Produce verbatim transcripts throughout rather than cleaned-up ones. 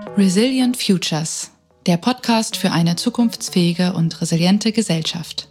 Resilient Futures, der Podcast für eine zukunftsfähige und resiliente Gesellschaft.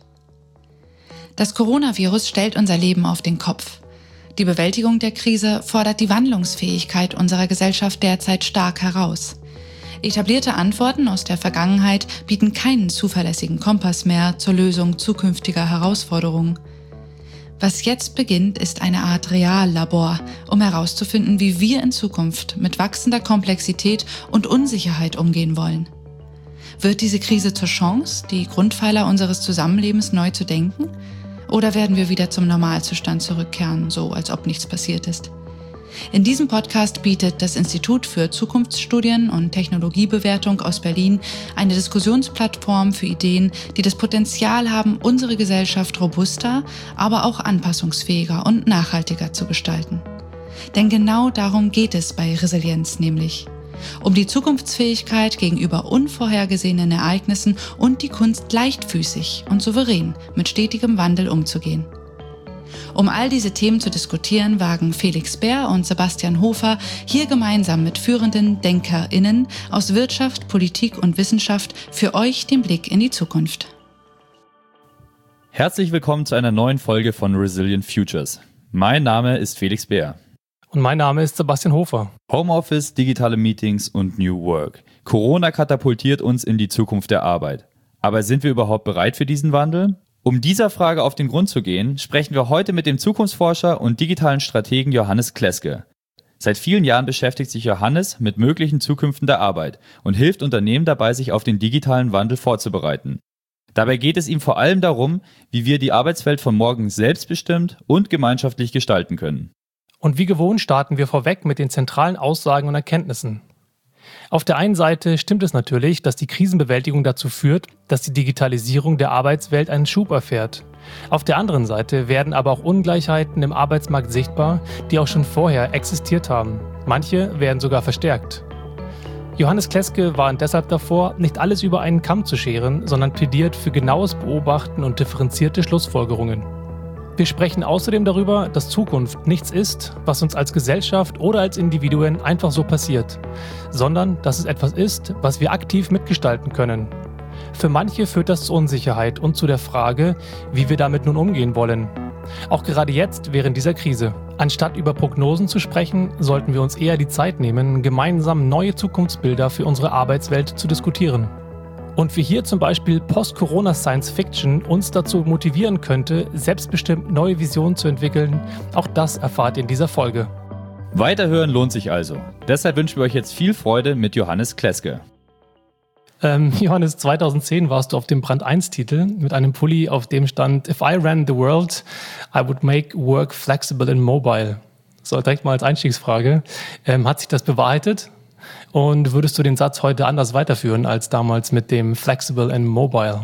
Das Coronavirus stellt unser Leben auf den Kopf. Die Bewältigung der Krise fordert die Wandlungsfähigkeit unserer Gesellschaft derzeit stark heraus. Etablierte Antworten aus der Vergangenheit bieten keinen zuverlässigen Kompass mehr zur Lösung zukünftiger Herausforderungen. Was jetzt beginnt, ist eine Art Reallabor, um herauszufinden, wie wir in Zukunft mit wachsender Komplexität und Unsicherheit umgehen wollen. Wird diese Krise zur Chance, die Grundpfeiler unseres Zusammenlebens neu zu denken? Oder werden wir wieder zum Normalzustand zurückkehren, so als ob nichts passiert ist? In diesem Podcast bietet das Institut für Zukunftsstudien und Technologiebewertung aus Berlin eine Diskussionsplattform für Ideen, die das Potenzial haben, unsere Gesellschaft robuster, aber auch anpassungsfähiger und nachhaltiger zu gestalten. Denn genau darum geht es bei Resilienz nämlich. Um die Zukunftsfähigkeit gegenüber unvorhergesehenen Ereignissen und die Kunst, leichtfüßig und souverän mit stetigem Wandel umzugehen. Um all diese Themen zu diskutieren, wagen Felix Baer und Sebastian Hofer hier gemeinsam mit führenden DenkerInnen aus Wirtschaft, Politik und Wissenschaft für euch den Blick in die Zukunft. Herzlich willkommen zu einer neuen Folge von Resilient Futures. Mein Name ist Felix Baer. Und mein Name ist Sebastian Hofer. Homeoffice, digitale Meetings und New Work. Corona katapultiert uns in die Zukunft der Arbeit. Aber sind wir überhaupt bereit für diesen Wandel? Um dieser Frage auf den Grund zu gehen, sprechen wir heute mit dem Zukunftsforscher und digitalen Strategen Johannes Kleske. Seit vielen Jahren beschäftigt sich Johannes mit möglichen Zukünften der Arbeit und hilft Unternehmen dabei, sich auf den digitalen Wandel vorzubereiten. Dabei geht es ihm vor allem darum, wie wir die Arbeitswelt von morgen selbstbestimmt und gemeinschaftlich gestalten können. Und wie gewohnt starten wir vorweg mit den zentralen Aussagen und Erkenntnissen. Auf der einen Seite stimmt es natürlich, dass die Krisenbewältigung dazu führt, dass die Digitalisierung der Arbeitswelt einen Schub erfährt. Auf der anderen Seite werden aber auch Ungleichheiten im Arbeitsmarkt sichtbar, die auch schon vorher existiert haben. Manche werden sogar verstärkt. Johannes Kleske warnt deshalb davor, nicht alles über einen Kamm zu scheren, sondern plädiert für genaues Beobachten und differenzierte Schlussfolgerungen. Wir sprechen außerdem darüber, dass Zukunft nichts ist, was uns als Gesellschaft oder als Individuen einfach so passiert, sondern dass es etwas ist, was wir aktiv mitgestalten können. Für manche führt das zu Unsicherheit und zu der Frage, wie wir damit nun umgehen wollen. Auch gerade jetzt während dieser Krise. Anstatt über Prognosen zu sprechen, sollten wir uns eher die Zeit nehmen, gemeinsam neue Zukunftsbilder für unsere Arbeitswelt zu diskutieren. Und wie hier zum Beispiel Post-Corona-Science-Fiction uns dazu motivieren könnte, selbstbestimmt neue Visionen zu entwickeln, auch das erfahrt ihr in dieser Folge. Weiterhören lohnt sich also. Deshalb wünschen wir euch jetzt viel Freude mit Johannes Kleske. Ähm, Johannes, zweitausendzehn warst du auf dem Brand eins Titel mit einem Pulli, auf dem stand "If I ran the world, I would make work flexible and mobile." So, direkt mal als Einstiegsfrage. Ähm, hat sich das bewahrheitet? Und würdest du den Satz heute anders weiterführen als damals mit dem Flexible and Mobile?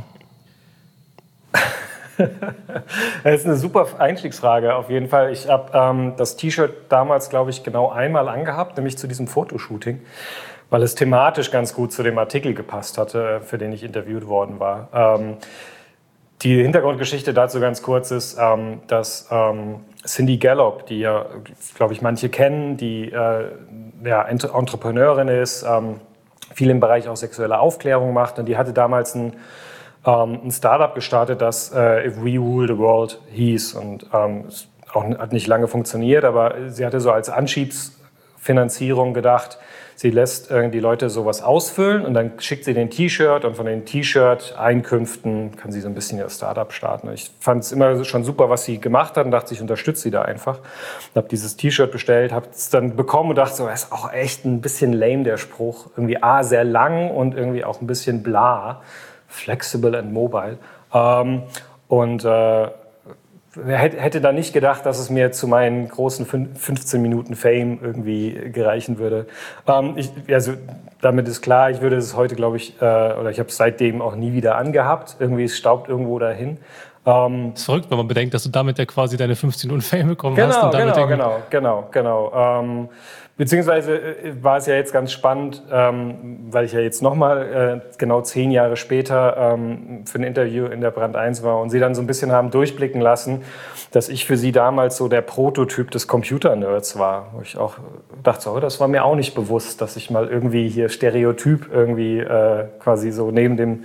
Das ist eine super Einstiegsfrage auf jeden Fall. Ich habe ähm, das T-Shirt damals, glaube ich, genau einmal angehabt, nämlich zu diesem Fotoshooting, weil es thematisch ganz gut zu dem Artikel gepasst hatte, für den ich interviewt worden war. Ähm, die Hintergrundgeschichte dazu ganz kurz ist, ähm, dass ähm, Cindy Gallop, die ja, glaube ich, manche kennen, die äh, ja, Entrepreneurin ist, ähm, viel im Bereich auch sexuelle Aufklärung macht. Und die hatte damals ein, ähm, ein Startup gestartet, das äh, If We Rule the World hieß. Und ähm, es auch, hat nicht lange funktioniert, aber sie hatte so als Anschiebsfinanzierung gedacht, sie lässt äh, die Leute sowas ausfüllen und dann schickt sie den T-Shirt und von den T-Shirt-Einkünften kann sie so ein bisschen ihr Startup starten. Ich fand es immer schon super, was sie gemacht hat und dachte, ich unterstütze sie da einfach. Ich habe dieses T-Shirt bestellt, habe es dann bekommen und dachte so, das ist auch echt ein bisschen lame, der Spruch. Irgendwie A, sehr lang und irgendwie auch ein bisschen bla. Flexible and mobile. Ähm, und äh, hätte da nicht gedacht, dass es mir zu meinen großen fünfzehn Minuten Fame irgendwie gereichen würde. Ähm, ich, also damit ist klar, ich würde es heute, glaube ich, äh, oder ich habe es seitdem auch nie wieder angehabt. Irgendwie es staubt irgendwo dahin. Ähm, das ist verrückt, wenn man bedenkt, dass du damit ja quasi deine fünfzehn Minuten Fame bekommen genau, hast. Und damit genau, genau, genau, genau. Ähm, Beziehungsweise war es ja jetzt ganz spannend, ähm, weil ich ja jetzt nochmal äh, genau zehn Jahre später ähm, für ein Interview in der Brand eins war und Sie dann so ein bisschen haben durchblicken lassen, dass ich für Sie damals so der Prototyp des Computer-Nerds war. Wo ich auch dachte, so, das war mir auch nicht bewusst, dass ich mal irgendwie hier Stereotyp irgendwie äh, quasi so neben dem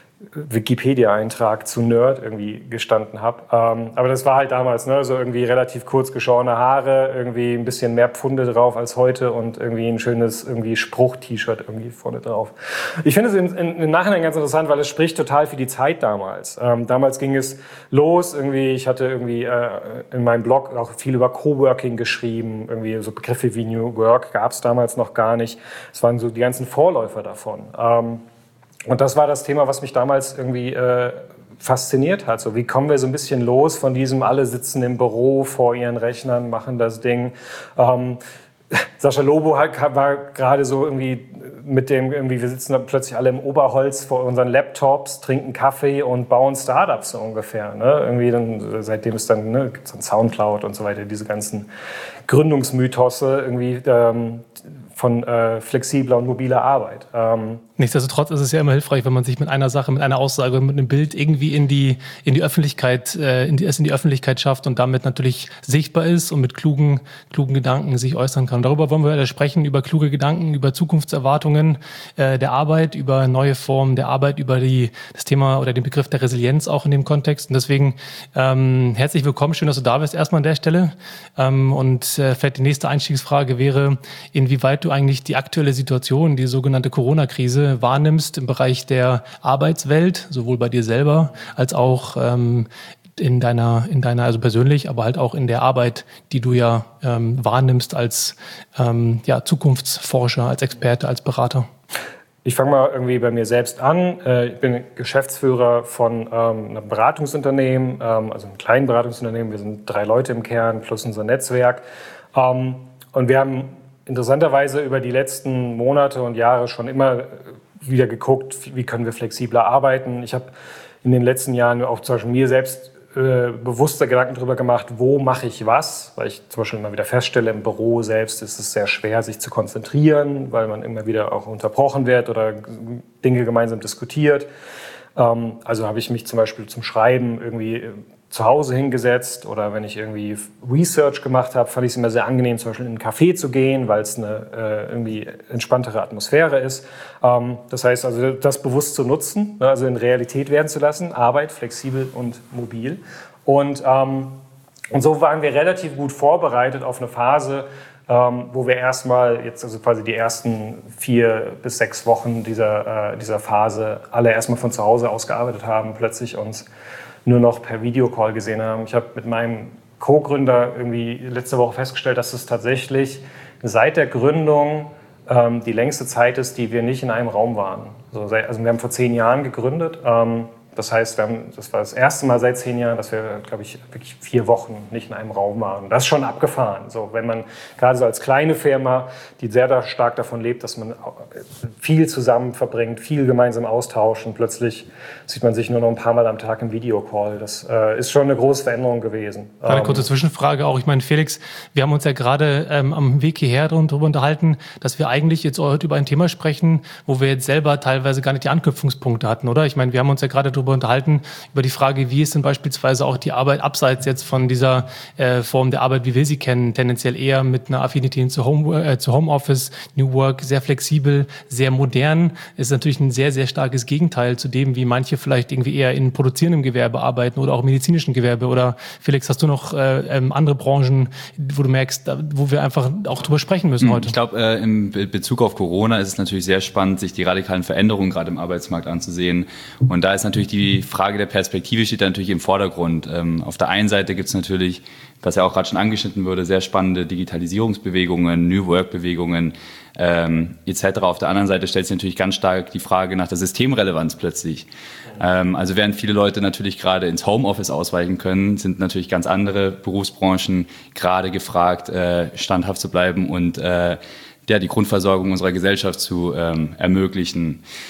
Wikipedia-Eintrag zu Nerd irgendwie gestanden habe. Ähm, aber das war halt damals, ne, so irgendwie relativ kurz geschorene Haare, irgendwie ein bisschen mehr Pfunde drauf als heute und irgendwie ein schönes irgendwie Spruch-T-Shirt irgendwie vorne drauf. Ich finde es in, in, im Nachhinein ganz interessant, weil es spricht total für die Zeit damals. Ähm, damals ging es los, irgendwie, ich hatte irgendwie äh, in meinem Blog auch viel über Coworking geschrieben, irgendwie so Begriffe wie New Work gab es damals noch gar nicht. Es waren so die ganzen Vorläufer davon. Ähm, Und das war das Thema, was mich damals irgendwie äh, fasziniert hat. So, wie kommen wir so ein bisschen los von diesem, alle sitzen im Büro vor ihren Rechnern, machen das Ding. Ähm, Sascha Lobo hat, war gerade so irgendwie mit dem, irgendwie, wir sitzen dann plötzlich alle im Oberholz vor unseren Laptops, trinken Kaffee und bauen Startups so ungefähr. Ne? Irgendwie dann, seitdem es dann, ne, gibt's dann Soundcloud und so weiter, diese ganzen Gründungsmythose irgendwie ähm, von äh, flexibler und mobiler Arbeit. Ähm, Nichtsdestotrotz ist es ja immer hilfreich, wenn man sich mit einer Sache, mit einer Aussage, mit einem Bild irgendwie in die, in die Öffentlichkeit, äh, in die, es in die Öffentlichkeit schafft und damit natürlich sichtbar ist und mit klugen, klugen Gedanken sich äußern kann. Darüber wollen wir ja sprechen, über kluge Gedanken, über Zukunftserwartungen äh, der Arbeit, über neue Formen der Arbeit, über die, das Thema oder den Begriff der Resilienz auch in dem Kontext. Und deswegen ähm, herzlich willkommen, schön, dass du da bist erstmal an der Stelle. Ähm, und äh, vielleicht die nächste Einstiegsfrage wäre, inwieweit du eigentlich die aktuelle Situation, die sogenannte Corona-Krise, wahrnimmst im Bereich der Arbeitswelt, sowohl bei dir selber als auch ähm, in deiner, in deiner, also persönlich, aber halt auch in der Arbeit, die du ja ähm, wahrnimmst als ähm, ja, Zukunftsforscher, als Experte, als Berater. Ich fange mal irgendwie bei mir selbst an. Ich bin Geschäftsführer von ähm, einem Beratungsunternehmen, ähm, also einem kleinen Beratungsunternehmen. Wir sind drei Leute im Kern plus unser Netzwerk. Ähm, und wir haben interessanterweise über die letzten Monate und Jahre schon immer wieder geguckt, wie können wir flexibler arbeiten. Ich habe in den letzten Jahren auch zum Beispiel mir selbst äh, bewusster Gedanken darüber gemacht, wo mache ich was, weil ich zum Beispiel immer wieder feststelle, im Büro selbst ist es sehr schwer, sich zu konzentrieren, weil man immer wieder auch unterbrochen wird oder Dinge gemeinsam diskutiert. Ähm, also habe ich mich zum Beispiel zum Schreiben irgendwie zu Hause hingesetzt oder wenn ich irgendwie Research gemacht habe, fand ich es immer sehr angenehm, zum Beispiel in einen Café zu gehen, weil es eine äh, irgendwie entspanntere Atmosphäre ist. Ähm, das heißt also, das bewusst zu nutzen, ne, also in Realität werden zu lassen, Arbeit, flexibel und mobil. Und, ähm, und so waren wir relativ gut vorbereitet auf eine Phase, ähm, wo wir erstmal jetzt also quasi die ersten vier bis sechs Wochen dieser, äh, dieser Phase alle erstmal von zu Hause aus gearbeitet haben, plötzlich uns nur noch per Videocall gesehen haben. Ich habe mit meinem Co-Gründer irgendwie letzte Woche festgestellt, dass es tatsächlich seit der Gründung ähm, die längste Zeit ist, die wir nicht in einem Raum waren. Also, seit, also wir haben vor zehn Jahren gegründet. Ähm, das heißt, wir haben, das war das erste Mal seit zehn Jahren, dass wir, glaube ich, wirklich vier Wochen nicht in einem Raum waren. Das ist schon abgefahren. So, wenn man gerade so als kleine Firma, die sehr stark davon lebt, dass man viel zusammen verbringt, viel gemeinsam austauschen, plötzlich sieht man sich nur noch ein paar Mal am Tag im Videocall. Das äh, ist schon eine große Veränderung gewesen. Eine kurze Zwischenfrage auch. Ich meine, Felix, wir haben uns ja gerade ähm, am Weg hierher darüber unterhalten, dass wir eigentlich jetzt heute über ein Thema sprechen, wo wir jetzt selber teilweise gar nicht die Anknüpfungspunkte hatten, oder? Ich meine, wir haben uns ja gerade darüber unterhalten, über die Frage, wie ist denn beispielsweise auch die Arbeit abseits jetzt von dieser äh, Form der Arbeit, wie wir sie kennen, tendenziell eher mit einer Affinität zu, Home, äh, zu Homeoffice, New Work, sehr flexibel, sehr modern. Ist natürlich ein sehr, sehr starkes Gegenteil zu dem, wie manche vielleicht irgendwie eher in produzierendem Gewerbe arbeiten oder auch im medizinischen Gewerbe. Oder Felix, hast du noch äh, ähm, andere Branchen, wo du merkst, da, wo wir einfach auch drüber sprechen müssen heute? Ich glaube, äh, im Bezug auf Corona ist es natürlich sehr spannend, sich die radikalen Veränderungen gerade im Arbeitsmarkt anzusehen. Und da ist natürlich die Frage der Perspektive steht da natürlich im Vordergrund. Ähm, auf der einen Seite gibt es natürlich, was ja auch gerade schon angeschnitten wurde, sehr spannende Digitalisierungsbewegungen, New Work-Bewegungen ähm, et cetera. Auf der anderen Seite stellt sich natürlich ganz stark die Frage nach der Systemrelevanz plötzlich. Ähm, also während viele Leute natürlich gerade ins Homeoffice ausweichen können, sind natürlich ganz andere Berufsbranchen gerade gefragt, äh, standhaft zu bleiben und äh, ja, die Grundversorgung unserer Gesellschaft zu ähm, ermöglichen.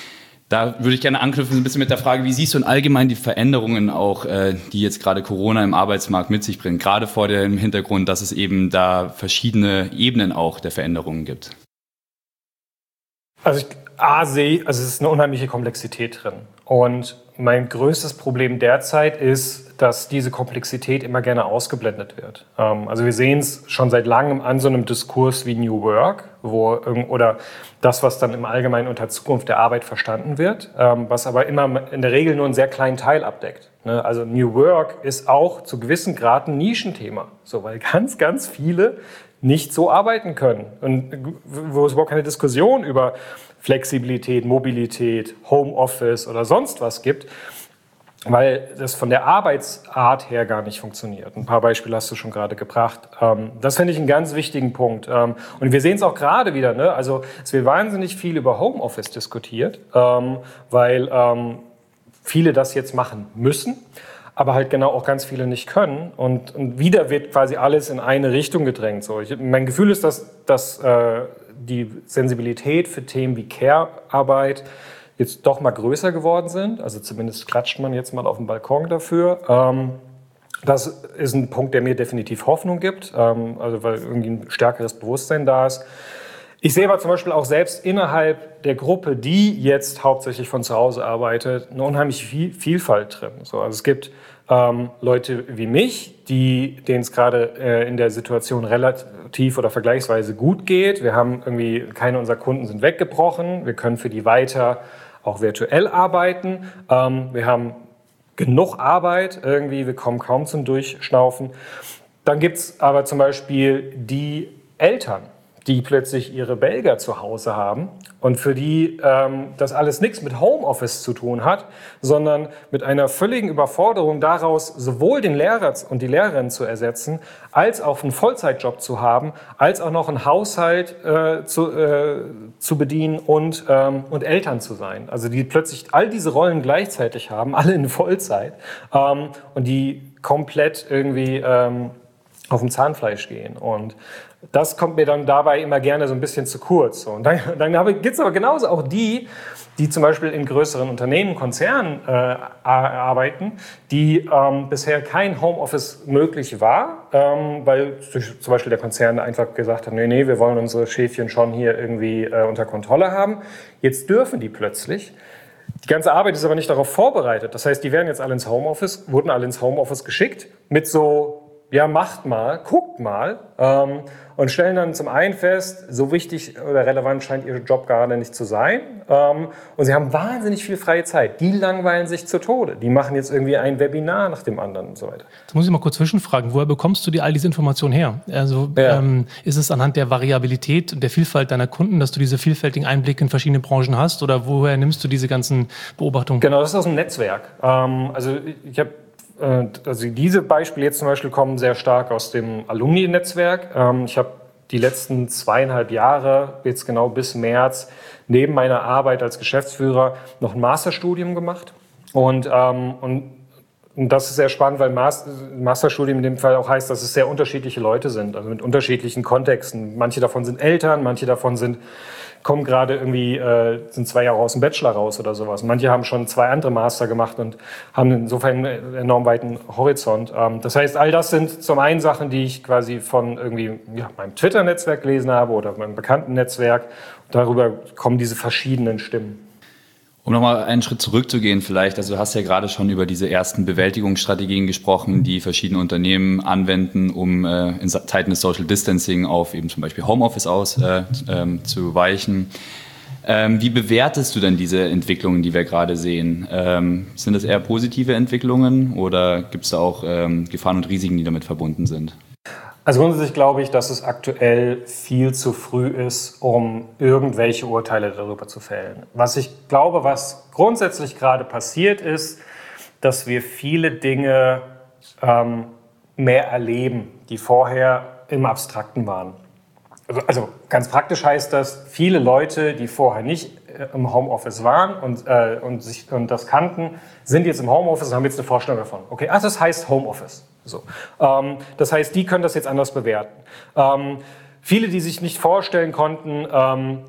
Da würde ich gerne anknüpfen ein bisschen mit der Frage, wie siehst du in allgemein die Veränderungen auch, äh, die jetzt gerade Corona im Arbeitsmarkt mit sich bringt, gerade vor dem Hintergrund, dass es eben da verschiedene Ebenen auch der Veränderungen gibt? Also ich A, sehe, also es ist eine unheimliche Komplexität drin. Und mein größtes Problem derzeit ist, dass diese Komplexität immer gerne ausgeblendet wird. Ähm, also wir sehen es schon seit langem an so einem Diskurs wie New Work, wo oder das, was dann im Allgemeinen unter Zukunft der Arbeit verstanden wird, ähm, was aber immer in der Regel nur einen sehr kleinen Teil abdeckt. Ne? Also New Work ist auch zu gewissen Grad ein Nischenthema, so, weil ganz, ganz viele nicht so arbeiten können. Und wo es überhaupt keine Diskussion über Flexibilität, Mobilität, Homeoffice oder sonst was gibt, weil das von der Arbeitsart her gar nicht funktioniert. Ein paar Beispiele hast du schon gerade gebracht. Das finde ich einen ganz wichtigen Punkt. Und wir sehen es auch gerade wieder, ne? Also es wird wahnsinnig viel über Homeoffice diskutiert, weil viele das jetzt machen müssen, aber halt genau auch ganz viele nicht können. Und, und wieder wird quasi alles in eine Richtung gedrängt. So, ich, mein Gefühl ist, dass, dass äh, die Sensibilität für Themen wie Care-Arbeit jetzt doch mal größer geworden sind. Also zumindest klatscht man jetzt mal auf dem Balkon dafür. Ähm, das ist ein Punkt, der mir definitiv Hoffnung gibt, ähm, also weil irgendwie ein stärkeres Bewusstsein da ist. Ich sehe aber zum Beispiel auch selbst innerhalb der Gruppe, die jetzt hauptsächlich von zu Hause arbeitet, eine unheimliche Vielfalt drin. So, also es gibt ähm, Leute wie mich, die, denen es gerade äh, in der Situation relativ oder vergleichsweise gut geht. Wir haben irgendwie, keine unserer Kunden sind weggebrochen. Wir können für die weiter auch virtuell arbeiten. Ähm, wir haben genug Arbeit irgendwie, wir kommen kaum zum Durchschnaufen. Dann gibt es aber zum Beispiel die Eltern, die plötzlich ihre Belgier zu Hause haben und für die ähm, das alles nichts mit Homeoffice zu tun hat, sondern mit einer völligen Überforderung daraus, sowohl den Lehrer und die Lehrerin zu ersetzen, als auch einen Vollzeitjob zu haben, als auch noch einen Haushalt äh, zu, äh, zu bedienen und, ähm, und Eltern zu sein. Also die plötzlich all diese Rollen gleichzeitig haben, alle in Vollzeit, ähm, und die komplett irgendwie ähm, auf dem Zahnfleisch gehen. Und das kommt mir dann dabei immer gerne so ein bisschen zu kurz. Und dann, dann gibt es aber genauso auch die, die zum Beispiel in größeren Unternehmen, Konzernen äh, arbeiten, die ähm, bisher kein Homeoffice möglich war, ähm, weil zum Beispiel der Konzern einfach gesagt hat, nee, nee, wir wollen unsere Schäfchen schon hier irgendwie äh, unter Kontrolle haben. Jetzt dürfen die plötzlich. Die ganze Arbeit ist aber nicht darauf vorbereitet. Das heißt, die werden jetzt alle ins Homeoffice, wurden alle ins Homeoffice geschickt mit so, ja, macht mal, guckt mal, ähm, und stellen dann zum einen fest, so wichtig oder relevant scheint ihr Job gerade nicht zu sein. Ähm, und sie haben wahnsinnig viel freie Zeit. Die langweilen sich zu Tode. Die machen jetzt irgendwie ein Webinar nach dem anderen und so weiter. Jetzt muss ich mal kurz zwischenfragen. Woher bekommst du dir all diese Informationen her? Also ja. ähm, ist es anhand der Variabilität und der Vielfalt deiner Kunden, dass du diese vielfältigen Einblicke in verschiedene Branchen hast? Oder woher nimmst du diese ganzen Beobachtungen? Genau, das ist aus dem Netzwerk. Ähm, also ich habe Also diese Beispiele jetzt zum Beispiel kommen sehr stark aus dem Alumni-Netzwerk. Ich habe die letzten zweieinhalb Jahre, jetzt genau bis März, neben meiner Arbeit als Geschäftsführer noch ein Masterstudium gemacht. Und, ähm, und, und das ist sehr spannend, weil Master, Masterstudium in dem Fall auch heißt, dass es sehr unterschiedliche Leute sind, also mit unterschiedlichen Kontexten. Manche davon sind Eltern, manche davon sind kommen gerade irgendwie, äh, sind zwei Jahre aus dem Bachelor raus oder sowas. Manche haben schon zwei andere Master gemacht und haben insofern einen enorm weiten Horizont. Ähm, das heißt, all das sind zum einen Sachen, die ich quasi von irgendwie ja, meinem Twitter-Netzwerk gelesen habe oder meinem bekannten Netzwerk. Darüber kommen diese verschiedenen Stimmen. Um nochmal einen Schritt zurückzugehen vielleicht, also du hast ja gerade schon über diese ersten Bewältigungsstrategien gesprochen, die verschiedene Unternehmen anwenden, um äh, in Zeiten des Social Distancing auf eben zum Beispiel Homeoffice auszuweichen. Äh, ähm, wie bewertest du denn diese Entwicklungen, die wir gerade sehen? Ähm, sind das eher positive Entwicklungen oder gibt es da auch ähm, Gefahren und Risiken, die damit verbunden sind? Also grundsätzlich glaube ich, dass es aktuell viel zu früh ist, um irgendwelche Urteile darüber zu fällen. Was ich glaube, was grundsätzlich gerade passiert ist, dass wir viele Dinge ähm, mehr erleben, die vorher im Abstrakten waren. Also, also ganz praktisch heißt das, viele Leute, die vorher nicht äh, im Homeoffice waren und, äh, und, sich, und das kannten, sind jetzt im Homeoffice und haben jetzt eine Vorstellung davon. Okay, ach, das heißt Homeoffice. So. Ähm, das heißt, die können das jetzt anders bewerten. Ähm, viele, die sich nicht vorstellen konnten, ähm,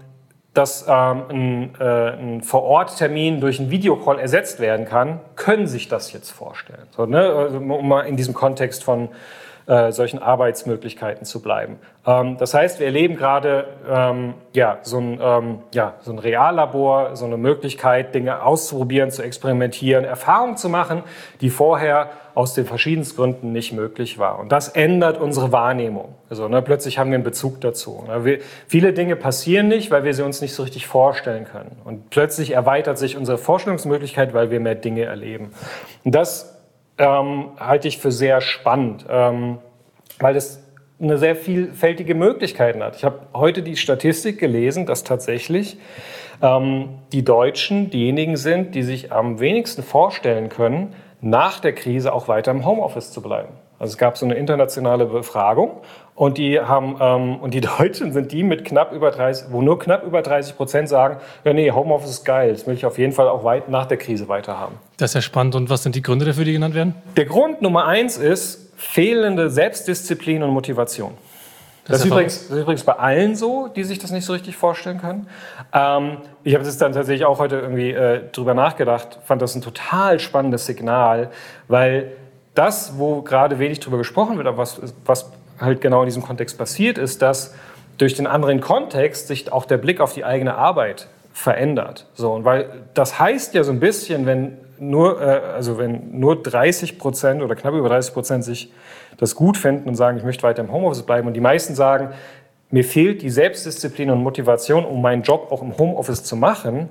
dass ähm, ein, äh, ein Vor-Ort-Termin durch einen Videocall ersetzt werden kann, können sich das jetzt vorstellen. So, ne? Also, um mal in diesem Kontext von äh, solchen Arbeitsmöglichkeiten zu bleiben. Ähm, das heißt, wir erleben gerade ähm, ja, so, ein, ähm, ja, so ein Reallabor, so eine Möglichkeit, Dinge auszuprobieren, zu experimentieren, Erfahrungen zu machen, die vorher aus den verschiedensten Gründen nicht möglich war. Und das ändert unsere Wahrnehmung. Also, ne, plötzlich haben wir einen Bezug dazu. Ne, wir, viele Dinge passieren nicht, weil wir sie uns nicht so richtig vorstellen können. Und plötzlich erweitert sich unsere Vorstellungsmöglichkeit, weil wir mehr Dinge erleben. Und das ähm, halte ich für sehr spannend, ähm, weil es eine sehr vielfältige Möglichkeiten hat. Ich habe heute die Statistik gelesen, dass tatsächlich ähm, die Deutschen diejenigen sind, die sich am wenigsten vorstellen können, nach der Krise auch weiter im Homeoffice zu bleiben. Also es gab so eine internationale Befragung und die haben ähm, und die Deutschen sind die mit knapp über dreißig, wo nur knapp über dreißig Prozent sagen, ja nee, Homeoffice ist geil, das will ich auf jeden Fall auch weit nach der Krise weiter haben. Das ist ja spannend. Und was sind die Gründe dafür, die genannt werden? Der Grund Nummer eins ist fehlende Selbstdisziplin und Motivation. Das, das, ist übrigens, das ist übrigens bei allen so, die sich das nicht so richtig vorstellen können. Ähm, ich habe das dann tatsächlich auch heute irgendwie äh, drüber nachgedacht, fand das ein total spannendes Signal, weil das, wo gerade wenig drüber gesprochen wird, aber was, was halt genau in diesem Kontext passiert, ist, dass durch den anderen Kontext sich auch der Blick auf die eigene Arbeit verändert. So, und weil das heißt ja so ein bisschen, wenn nur, äh, also wenn nur dreißig Prozent oder knapp über dreißig Prozent sich das gut finden und sagen, ich möchte weiter im Homeoffice bleiben und die meisten sagen, mir fehlt die Selbstdisziplin und Motivation, um meinen Job auch im Homeoffice zu machen,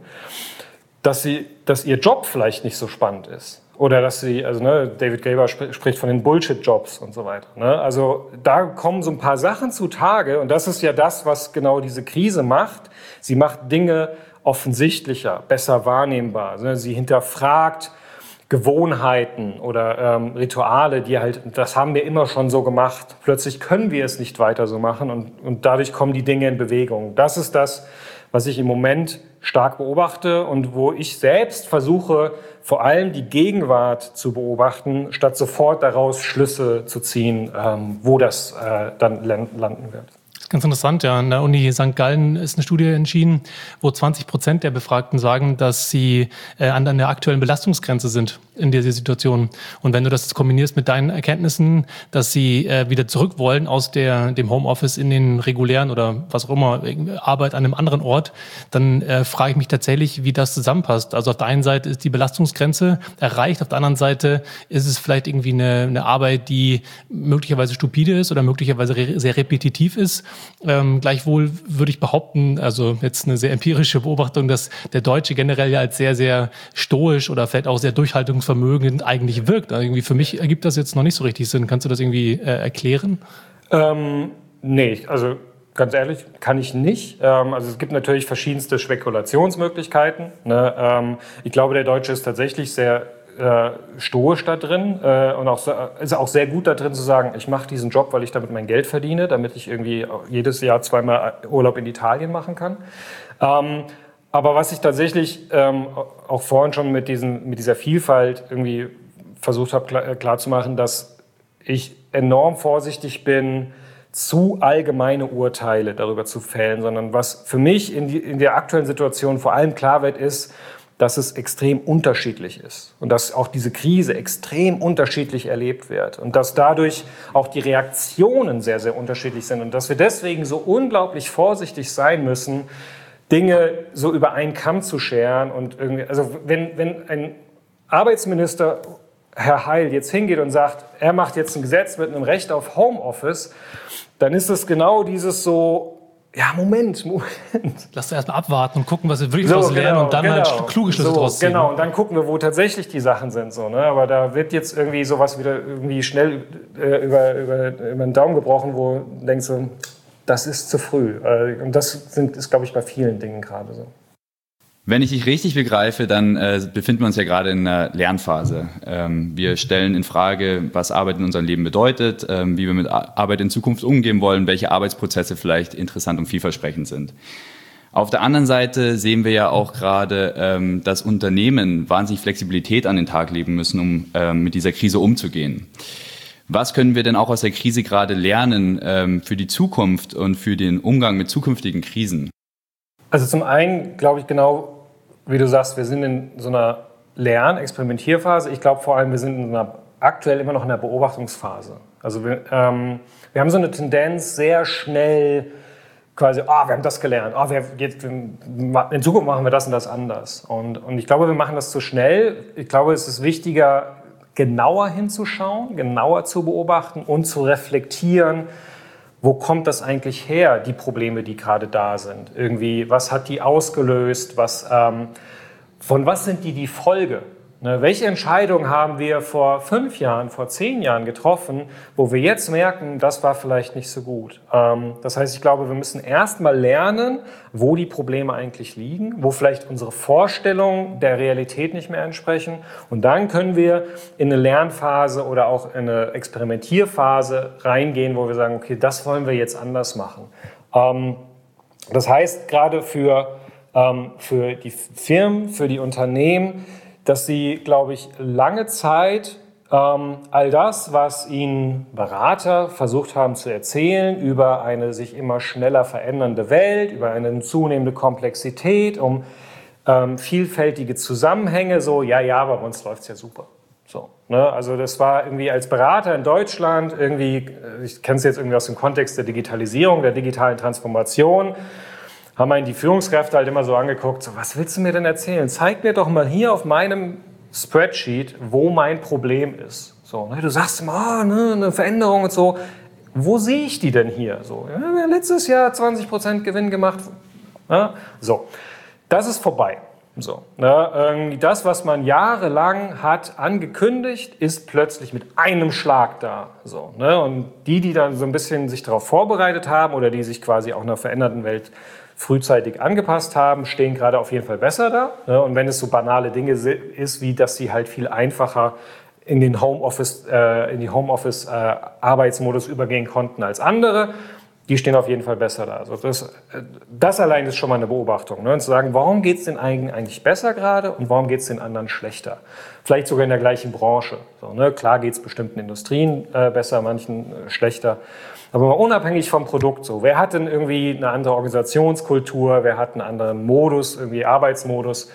dass, sie, dass ihr Job vielleicht nicht so spannend ist. Oder dass sie, also ne, David Graeber sp- spricht von den Bullshit-Jobs und so weiter. Ne? Also da kommen so ein paar Sachen zutage und das ist ja das, was genau diese Krise macht. Sie macht Dinge offensichtlicher, besser wahrnehmbar. Ne? Sie hinterfragt Gewohnheiten oder ähm, Rituale, die halt, das haben wir immer schon so gemacht. Plötzlich können wir es nicht weiter so machen und, und dadurch kommen die Dinge in Bewegung. Das ist das, was ich im Moment stark beobachte und wo ich selbst versuche, vor allem die Gegenwart zu beobachten, statt sofort daraus Schlüsse zu ziehen, ähm, wo das äh, dann landen wird. Ganz interessant, ja. An der Uni Sankt Gallen ist eine Studie entschieden, wo zwanzig Prozent der Befragten sagen, dass sie äh, an der aktuellen Belastungsgrenze sind in dieser Situation. Und wenn du das kombinierst mit deinen Erkenntnissen, dass sie äh, wieder zurück wollen aus der, dem Homeoffice in den regulären oder was auch immer, Arbeit an einem anderen Ort, dann äh, frage ich mich tatsächlich, wie das zusammenpasst. Also auf der einen Seite ist die Belastungsgrenze erreicht, auf der anderen Seite ist es vielleicht irgendwie eine, eine Arbeit, die möglicherweise stupide ist oder möglicherweise re- sehr repetitiv ist. Ähm, gleichwohl würde ich behaupten, also jetzt eine sehr empirische Beobachtung, dass der Deutsche generell ja als sehr, sehr stoisch oder vielleicht auch sehr durchhaltungsvermögend eigentlich wirkt. Also irgendwie für mich ergibt das jetzt noch nicht so richtig Sinn. Kannst du das irgendwie äh, erklären? Ähm, nee, also ganz ehrlich, kann ich nicht. Ähm, also es gibt natürlich verschiedenste Spekulationsmöglichkeiten. Ne? Ähm, ich glaube, der Deutsche ist tatsächlich sehr Äh, stoisch da drin äh, und auch, ist auch sehr gut da drin zu sagen, ich mache diesen Job, weil ich damit mein Geld verdiene, damit ich irgendwie jedes Jahr zweimal Urlaub in Italien machen kann. Ähm, aber was ich tatsächlich ähm, auch vorhin schon mit, diesen, mit dieser Vielfalt irgendwie versucht habe klar, klar zu machen, dass ich enorm vorsichtig bin, zu allgemeine Urteile darüber zu fällen, sondern was für mich in, die, in der aktuellen Situation vor allem klar wird, ist, dass es extrem unterschiedlich ist und dass auch diese Krise extrem unterschiedlich erlebt wird und dass dadurch auch die Reaktionen sehr, sehr unterschiedlich sind und dass wir deswegen so unglaublich vorsichtig sein müssen, Dinge so über einen Kamm zu scheren und irgendwie, also wenn, wenn ein Arbeitsminister, Herr Heil, jetzt hingeht und sagt, er macht jetzt ein Gesetz mit einem Recht auf Homeoffice, dann ist es genau dieses so, ja, Moment, Moment. Lass uns erstmal abwarten und gucken, wir wirklich so, daraus lernen genau, und dann genau. halt kluge Schlüsse so, draus ziehen. Genau, und dann gucken wir, wo tatsächlich die Sachen sind. So, ne? Aber da wird jetzt irgendwie sowas wieder irgendwie schnell äh, über, über, über den Daumen gebrochen, wo du denkst, so, das ist zu früh. Äh, und das sind, ist, glaube ich, bei vielen Dingen gerade so. Wenn ich dich richtig begreife, dann äh, befinden wir uns ja gerade in einer Lernphase. Ähm, wir stellen in Frage, was Arbeit in unserem Leben bedeutet, ähm, wie wir mit Arbeit in Zukunft umgehen wollen, welche Arbeitsprozesse vielleicht interessant und vielversprechend sind. Auf der anderen Seite sehen wir ja auch gerade, ähm, dass Unternehmen wahnsinnig Flexibilität an den Tag legen müssen, um ähm, mit dieser Krise umzugehen. Was können wir denn auch aus der Krise gerade lernen ähm, für die Zukunft und für den Umgang mit zukünftigen Krisen? Also zum einen glaube ich genau, wie du sagst, wir sind in so einer Lern-, Experimentierphase. Ich glaube vor allem, wir sind in einer, aktuell immer noch in der Beobachtungsphase. Also wir, ähm, wir haben so eine Tendenz, sehr schnell quasi, ah, oh, wir haben das gelernt, oh, wir, jetzt, in Zukunft machen wir das und das anders. Und, und ich glaube, wir machen das zu schnell. Ich glaube, es ist wichtiger, genauer hinzuschauen, genauer zu beobachten und zu reflektieren, wo kommt das eigentlich her, die Probleme, die gerade da sind? Irgendwie, was hat die ausgelöst? Was, ähm, von was sind die die Folge? Ne, welche Entscheidungen haben wir vor fünf Jahren, vor zehn Jahren getroffen, wo wir jetzt merken, das war vielleicht nicht so gut? Ähm, das heißt, ich glaube, wir müssen erst mal lernen, wo die Probleme eigentlich liegen, wo vielleicht unsere Vorstellungen der Realität nicht mehr entsprechen. Und dann können wir in eine Lernphase oder auch in eine Experimentierphase reingehen, wo wir sagen, okay, das wollen wir jetzt anders machen. Ähm, das heißt, gerade für, ähm, für die Firmen, für die Unternehmen, dass sie, glaube ich, lange Zeit ähm, all das, was ihnen Berater versucht haben zu erzählen über eine sich immer schneller verändernde Welt, über eine zunehmende Komplexität, um ähm, vielfältige Zusammenhänge, so, ja, ja, bei uns läuft es ja super. So, ne? Also das war irgendwie als Berater in Deutschland, irgendwie, ich kenne es jetzt irgendwie aus dem Kontext der Digitalisierung, der digitalen Transformation, haben einen die Führungskräfte halt immer so angeguckt, so, was willst du mir denn erzählen? Zeig mir doch mal hier auf meinem Spreadsheet, wo mein Problem ist. So, ne? Du sagst immer, oh, ne, eine Veränderung und so. Wo sehe ich die denn hier? So, ja, wir haben letztes Jahr zwanzig Prozent Gewinn gemacht. Ja? So, das ist vorbei. So, ne? Das, was man jahrelang hat angekündigt, ist plötzlich mit einem Schlag da. So, ne? Und die, die dann so ein bisschen sich darauf vorbereitet haben oder die sich quasi auch einer veränderten Welt frühzeitig angepasst haben, stehen gerade auf jeden Fall besser da. Und wenn es so banale Dinge ist, wie dass sie halt viel einfacher in den Homeoffice, äh, in die Homeoffice-Arbeitsmodus äh, übergehen konnten als andere, die stehen auf jeden Fall besser da. Also das, das allein ist schon mal eine Beobachtung. Ne? Und zu sagen, warum geht es den einen eigentlich besser gerade und warum geht es den anderen schlechter? Vielleicht sogar in der gleichen Branche. So, ne? Klar geht es bestimmten Industrien äh, besser, manchen äh, schlechter. Aber mal unabhängig vom Produkt so. Wer hat denn irgendwie eine andere Organisationskultur? Wer hat einen anderen Modus, irgendwie Arbeitsmodus?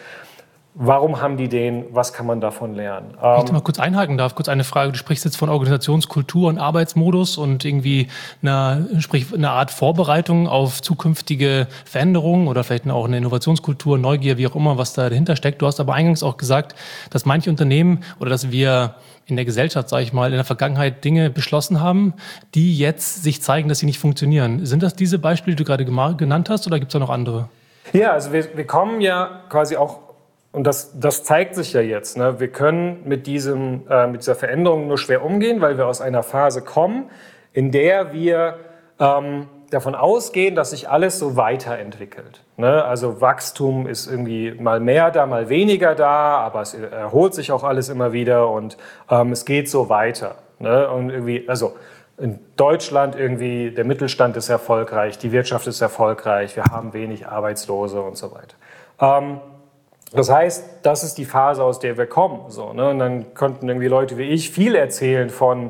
Warum haben die den? Was kann man davon lernen? Wenn ich da mal kurz einhaken darf, kurz eine Frage. Du sprichst jetzt von Organisationskultur und Arbeitsmodus und irgendwie einer, sprich, eine Art Vorbereitung auf zukünftige Veränderungen oder vielleicht auch eine Innovationskultur, Neugier, wie auch immer, was da dahinter steckt. Du hast aber eingangs auch gesagt, dass manche Unternehmen oder dass wir in der Gesellschaft, sage ich mal, in der Vergangenheit Dinge beschlossen haben, die jetzt sich zeigen, dass sie nicht funktionieren. Sind das diese Beispiele, die du gerade genannt hast, oder gibt es da noch andere? Ja, also wir, wir kommen ja quasi auch, und das, das zeigt sich ja jetzt, ne? Wir können mit, diesem, äh, mit dieser Veränderung nur schwer umgehen, weil wir aus einer Phase kommen, in der wir ähm, davon ausgehen, dass sich alles so weiterentwickelt. Ne? Also Wachstum ist irgendwie mal mehr da, mal weniger da, aber es erholt sich auch alles immer wieder und ähm, es geht so weiter. Ne? Und irgendwie, also in Deutschland irgendwie, der Mittelstand ist erfolgreich, die Wirtschaft ist erfolgreich, wir haben wenig Arbeitslose und so weiter. Ähm, Das heißt, das ist die Phase, aus der wir kommen. So, ne? Und dann konnten irgendwie Leute wie ich viel erzählen von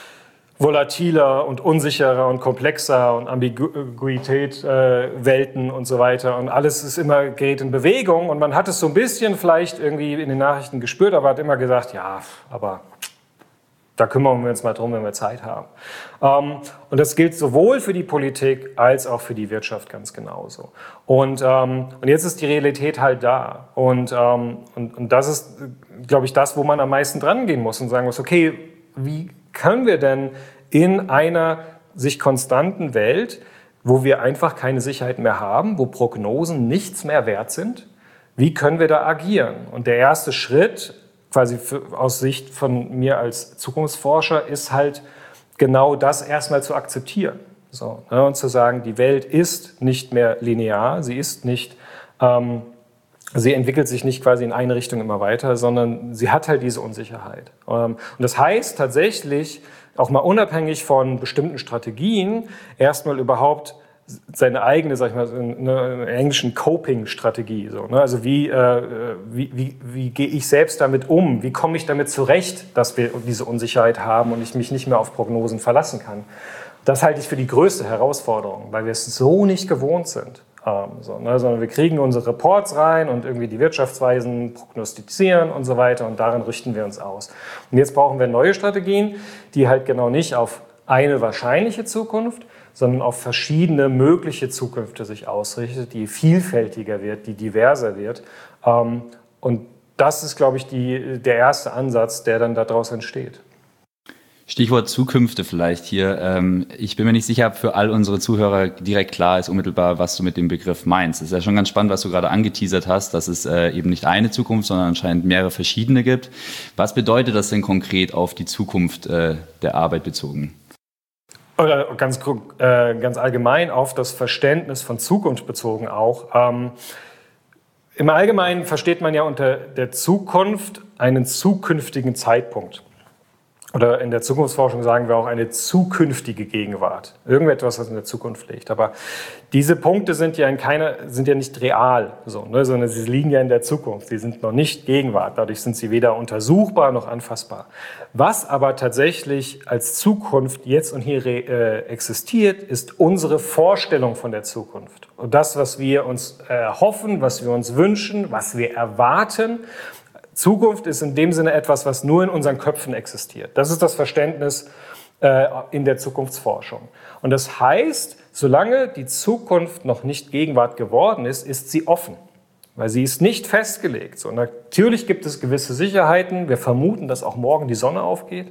volatiler und unsicherer und komplexer und Ambiguität, äh, Welten und so weiter. Und alles ist immer, gerät in Bewegung. Und man hat es so ein bisschen vielleicht irgendwie in den Nachrichten gespürt, aber hat immer gesagt, ja, aber da kümmern wir uns mal drum, wenn wir Zeit haben. Ähm, und das gilt sowohl für die Politik als auch für die Wirtschaft ganz genauso. Und, ähm, und jetzt ist die Realität halt da. Und, ähm, und, und das ist, glaube ich, das, wo man am meisten dran gehen muss und sagen muss, okay, wie können wir denn in einer sich konstanten Welt, wo wir einfach keine Sicherheit mehr haben, wo Prognosen nichts mehr wert sind, wie können wir da agieren? Und der erste Schritt, quasi für, aus Sicht von mir als Zukunftsforscher, ist halt genau das erstmal zu akzeptieren. So, ne, und zu sagen, die Welt ist nicht mehr linear, sie ist nicht, ähm, sie entwickelt sich nicht quasi in eine Richtung immer weiter, sondern sie hat halt diese Unsicherheit. Ähm, und das heißt tatsächlich, auch mal unabhängig von bestimmten Strategien, erstmal überhaupt seine eigene, sag ich mal, eine englischen Coping-Strategie. So, ne? Also wie, äh, wie, wie, wie gehe ich selbst damit um? Wie komme ich damit zurecht, dass wir diese Unsicherheit haben und ich mich nicht mehr auf Prognosen verlassen kann? Das halte ich für die größte Herausforderung, weil wir es so nicht gewohnt sind. haben, so, ne? Sondern wir kriegen unsere Reports rein und irgendwie die Wirtschaftsweisen prognostizieren und so weiter und daran richten wir uns aus. Und jetzt brauchen wir neue Strategien, die halt genau nicht auf eine wahrscheinliche Zukunft, sondern auf verschiedene mögliche Zukünfte sich ausrichtet, die vielfältiger wird, die diverser wird. Und das ist, glaube ich, die, der erste Ansatz, der dann daraus entsteht. Stichwort Zukünfte vielleicht hier. Ich bin mir nicht sicher, ob für all unsere Zuhörer direkt klar ist, unmittelbar, was du mit dem Begriff meinst. Es ist ja schon ganz spannend, was du gerade angeteasert hast, dass es eben nicht eine Zukunft, sondern anscheinend mehrere verschiedene gibt. Was bedeutet das denn konkret auf die Zukunft der Arbeit bezogen? Oder ganz, äh, ganz allgemein auf das Verständnis von Zukunft bezogen auch. Ähm, Im Allgemeinen versteht man ja unter der Zukunft einen zukünftigen Zeitpunkt. Oder in der Zukunftsforschung sagen wir auch eine zukünftige Gegenwart. Irgendetwas, was in der Zukunft liegt. Aber diese Punkte sind ja, in keiner, sind ja nicht real, so, ne, sondern sie liegen ja in der Zukunft. Sie sind noch nicht Gegenwart. Dadurch sind sie weder untersuchbar noch anfassbar. Was aber tatsächlich als Zukunft jetzt und hier äh, existiert, ist unsere Vorstellung von der Zukunft. Und das, was wir uns erhoffen, was wir uns wünschen, was wir erwarten. Zukunft ist in dem Sinne etwas, was nur in unseren Köpfen existiert. Das ist das Verständnis äh, in der Zukunftsforschung. Und das heißt, solange die Zukunft noch nicht Gegenwart geworden ist, ist sie offen, weil sie ist nicht festgelegt. So, natürlich gibt es gewisse Sicherheiten. Wir vermuten, dass auch morgen die Sonne aufgeht.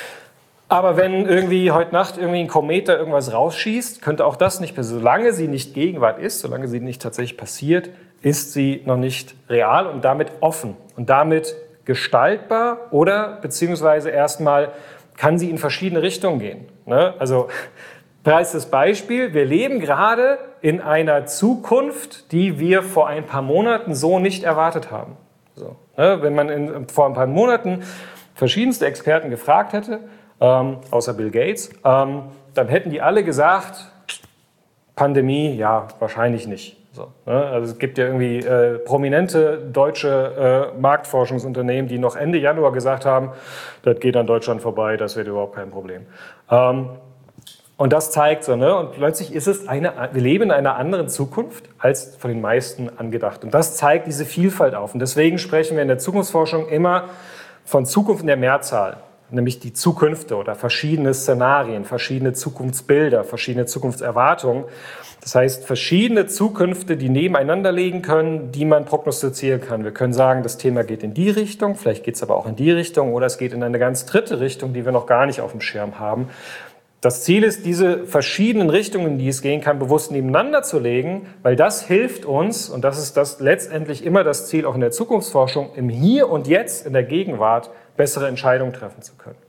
Aber wenn irgendwie heute Nacht irgendwie ein Komet da irgendwas rausschießt, könnte auch das nicht passieren. Solange sie nicht Gegenwart ist, solange sie nicht tatsächlich passiert, ist sie noch nicht real und damit offen und damit gestaltbar oder beziehungsweise erstmal kann sie in verschiedene Richtungen gehen. Ne? Also preistes Beispiel, wir leben gerade in einer Zukunft, die wir vor ein paar Monaten so nicht erwartet haben. So, ne? Wenn man in, vor ein paar Monaten verschiedenste Experten gefragt hätte, ähm, außer Bill Gates, ähm, dann hätten die alle gesagt, Pandemie, ja, wahrscheinlich nicht. So, ne? Also es gibt ja irgendwie äh, prominente deutsche äh, Marktforschungsunternehmen, die noch Ende Januar gesagt haben, das geht an Deutschland vorbei, das wird überhaupt kein Problem. Ähm, und das zeigt so, ne? Und plötzlich ist es eine, wir leben in einer anderen Zukunft als von den meisten angedacht. Und das zeigt diese Vielfalt auf. Und deswegen sprechen wir in der Zukunftsforschung immer von Zukunft in der Mehrzahl. Nämlich die Zukünfte oder verschiedene Szenarien, verschiedene Zukunftsbilder, verschiedene Zukunftserwartungen. Das heißt, verschiedene Zukünfte, die nebeneinander liegen können, die man prognostizieren kann. Wir können sagen, das Thema geht in die Richtung, vielleicht geht es aber auch in die Richtung oder es geht in eine ganz dritte Richtung, die wir noch gar nicht auf dem Schirm haben. Das Ziel ist, diese verschiedenen Richtungen, in die es gehen kann, bewusst nebeneinander zu legen, weil das hilft uns, und das ist das letztendlich immer das Ziel auch in der Zukunftsforschung, im Hier und Jetzt, in der Gegenwart, bessere Entscheidungen treffen zu können.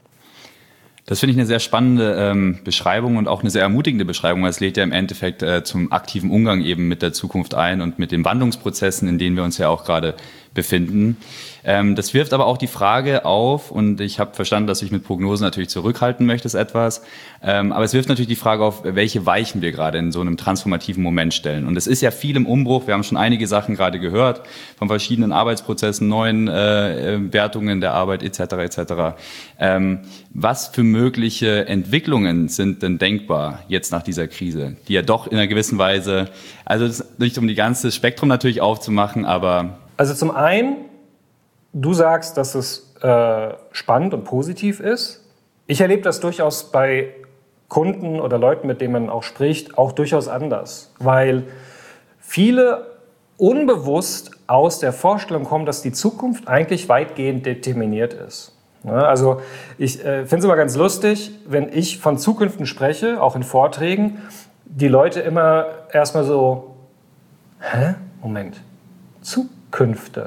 Das finde ich eine sehr spannende ähm, Beschreibung und auch eine sehr ermutigende Beschreibung, weil es lädt ja im Endeffekt äh, zum aktiven Umgang eben mit der Zukunft ein und mit den Wandlungsprozessen, in denen wir uns ja auch gerade befinden. Ähm, das wirft aber auch die Frage auf, und ich habe verstanden, dass du dich mit Prognosen natürlich zurückhalten möchtest etwas, ähm, aber es wirft natürlich die Frage auf, welche Weichen wir gerade in so einem transformativen Moment stellen. Und es ist ja viel im Umbruch, wir haben schon einige Sachen gerade gehört, von verschiedenen Arbeitsprozessen, neuen äh, Wertungen der Arbeit et cetera et cetera. Ähm, was für mögliche Entwicklungen sind denn denkbar jetzt nach dieser Krise, die ja doch in einer gewissen Weise, also das ist nicht um die ganze Spektrum natürlich aufzumachen, aber... Also zum einen, du sagst, dass es äh, spannend und positiv ist. Ich erlebe das durchaus bei Kunden oder Leuten, mit denen man auch spricht, auch durchaus anders. Weil viele unbewusst aus der Vorstellung kommen, dass die Zukunft eigentlich weitgehend determiniert ist. Ja, also ich äh, finde es immer ganz lustig, wenn ich von Zukünften spreche, auch in Vorträgen, die Leute immer erstmal so, hä? Moment, Zukünfte.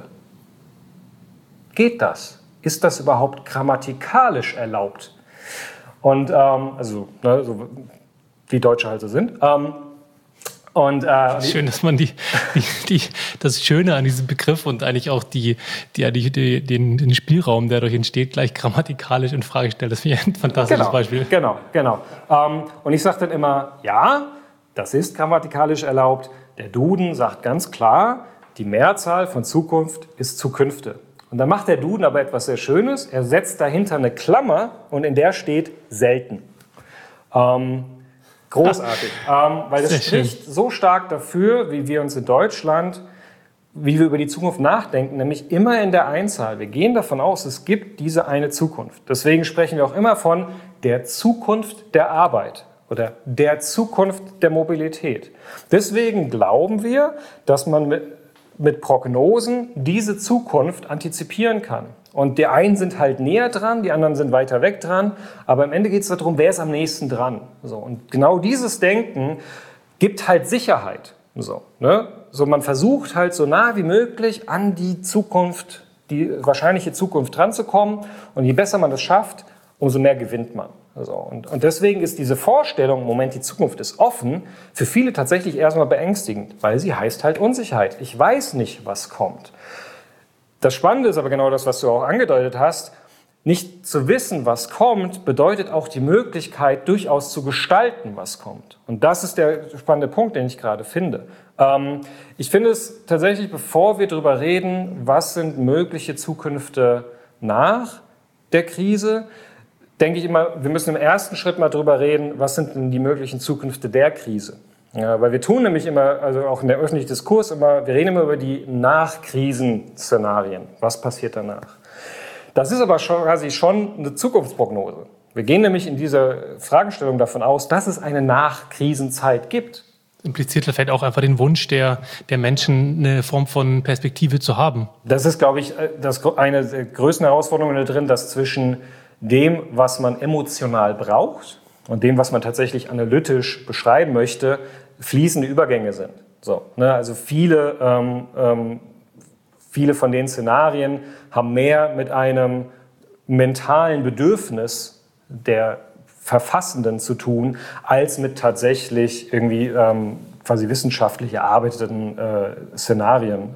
Geht das? Ist das überhaupt grammatikalisch erlaubt? Und ähm, also, ne, so wie Deutsche halt so sind. Ähm, und, äh, Schön, dass man die, die, die, das Schöne an diesem Begriff und eigentlich auch die, die, die, die, den, den Spielraum, der dadurch entsteht, gleich grammatikalisch in Frage stellt. Das finde ich ein fantastisches genau, Beispiel. Genau, genau. Ähm, und ich sage dann immer, ja, das ist grammatikalisch erlaubt. Der Duden sagt ganz klar, die Mehrzahl von Zukunft ist Zukünfte. Und dann macht der Duden aber etwas sehr Schönes. Er setzt dahinter eine Klammer und in der steht selten. Ähm, Großartig, ähm, weil das spricht so stark dafür, wie wir uns in Deutschland, wie wir über die Zukunft nachdenken, nämlich immer in der Einzahl. Wir gehen davon aus, es gibt diese eine Zukunft. Deswegen sprechen wir auch immer von der Zukunft der Arbeit oder der Zukunft der Mobilität. Deswegen glauben wir, dass man mit, mit Prognosen diese Zukunft antizipieren kann. Und die einen sind halt näher dran, die anderen sind weiter weg dran. Aber am Ende geht es darum, wer ist am nächsten dran. So, und genau dieses Denken gibt halt Sicherheit. So, ne? So, man versucht halt so nah wie möglich an die Zukunft, die wahrscheinliche Zukunft dran zu kommen. Und je besser man das schafft, umso mehr gewinnt man. So, und, und deswegen ist diese Vorstellung, Moment, die Zukunft ist offen, für viele tatsächlich erstmal beängstigend, weil sie heißt halt Unsicherheit. Ich weiß nicht, was kommt. Das Spannende ist aber genau das, was du auch angedeutet hast. Nicht zu wissen, was kommt, bedeutet auch die Möglichkeit, durchaus zu gestalten, was kommt. Und das ist der spannende Punkt, den ich gerade finde. Ähm, ich finde es tatsächlich, bevor wir darüber reden, was sind mögliche Zukünfte nach der Krise, denke ich immer, wir müssen im ersten Schritt mal darüber reden, was sind denn die möglichen Zukünfte der Krise. Ja, weil wir tun nämlich immer, also auch in der öffentlichen Diskurs immer, wir reden immer über die Nach-Krisen-Szenarien. Was passiert danach? Das ist aber schon, quasi schon eine Zukunftsprognose. Wir gehen nämlich in dieser Fragestellung davon aus, dass es eine Nach-Krisenzeit gibt. Impliziert vielleicht auch einfach den Wunsch der, der Menschen, eine Form von Perspektive zu haben. Das ist, glaube ich, das eine der größten Herausforderungen da drin, dass zwischen dem, was man emotional braucht und dem, was man tatsächlich analytisch beschreiben möchte, fließende Übergänge sind. So, ne? Also viele, ähm, ähm, viele von den Szenarien haben mehr mit einem mentalen Bedürfnis der Verfassenden zu tun, als mit tatsächlich irgendwie ähm, quasi wissenschaftlich erarbeiteten äh, Szenarien.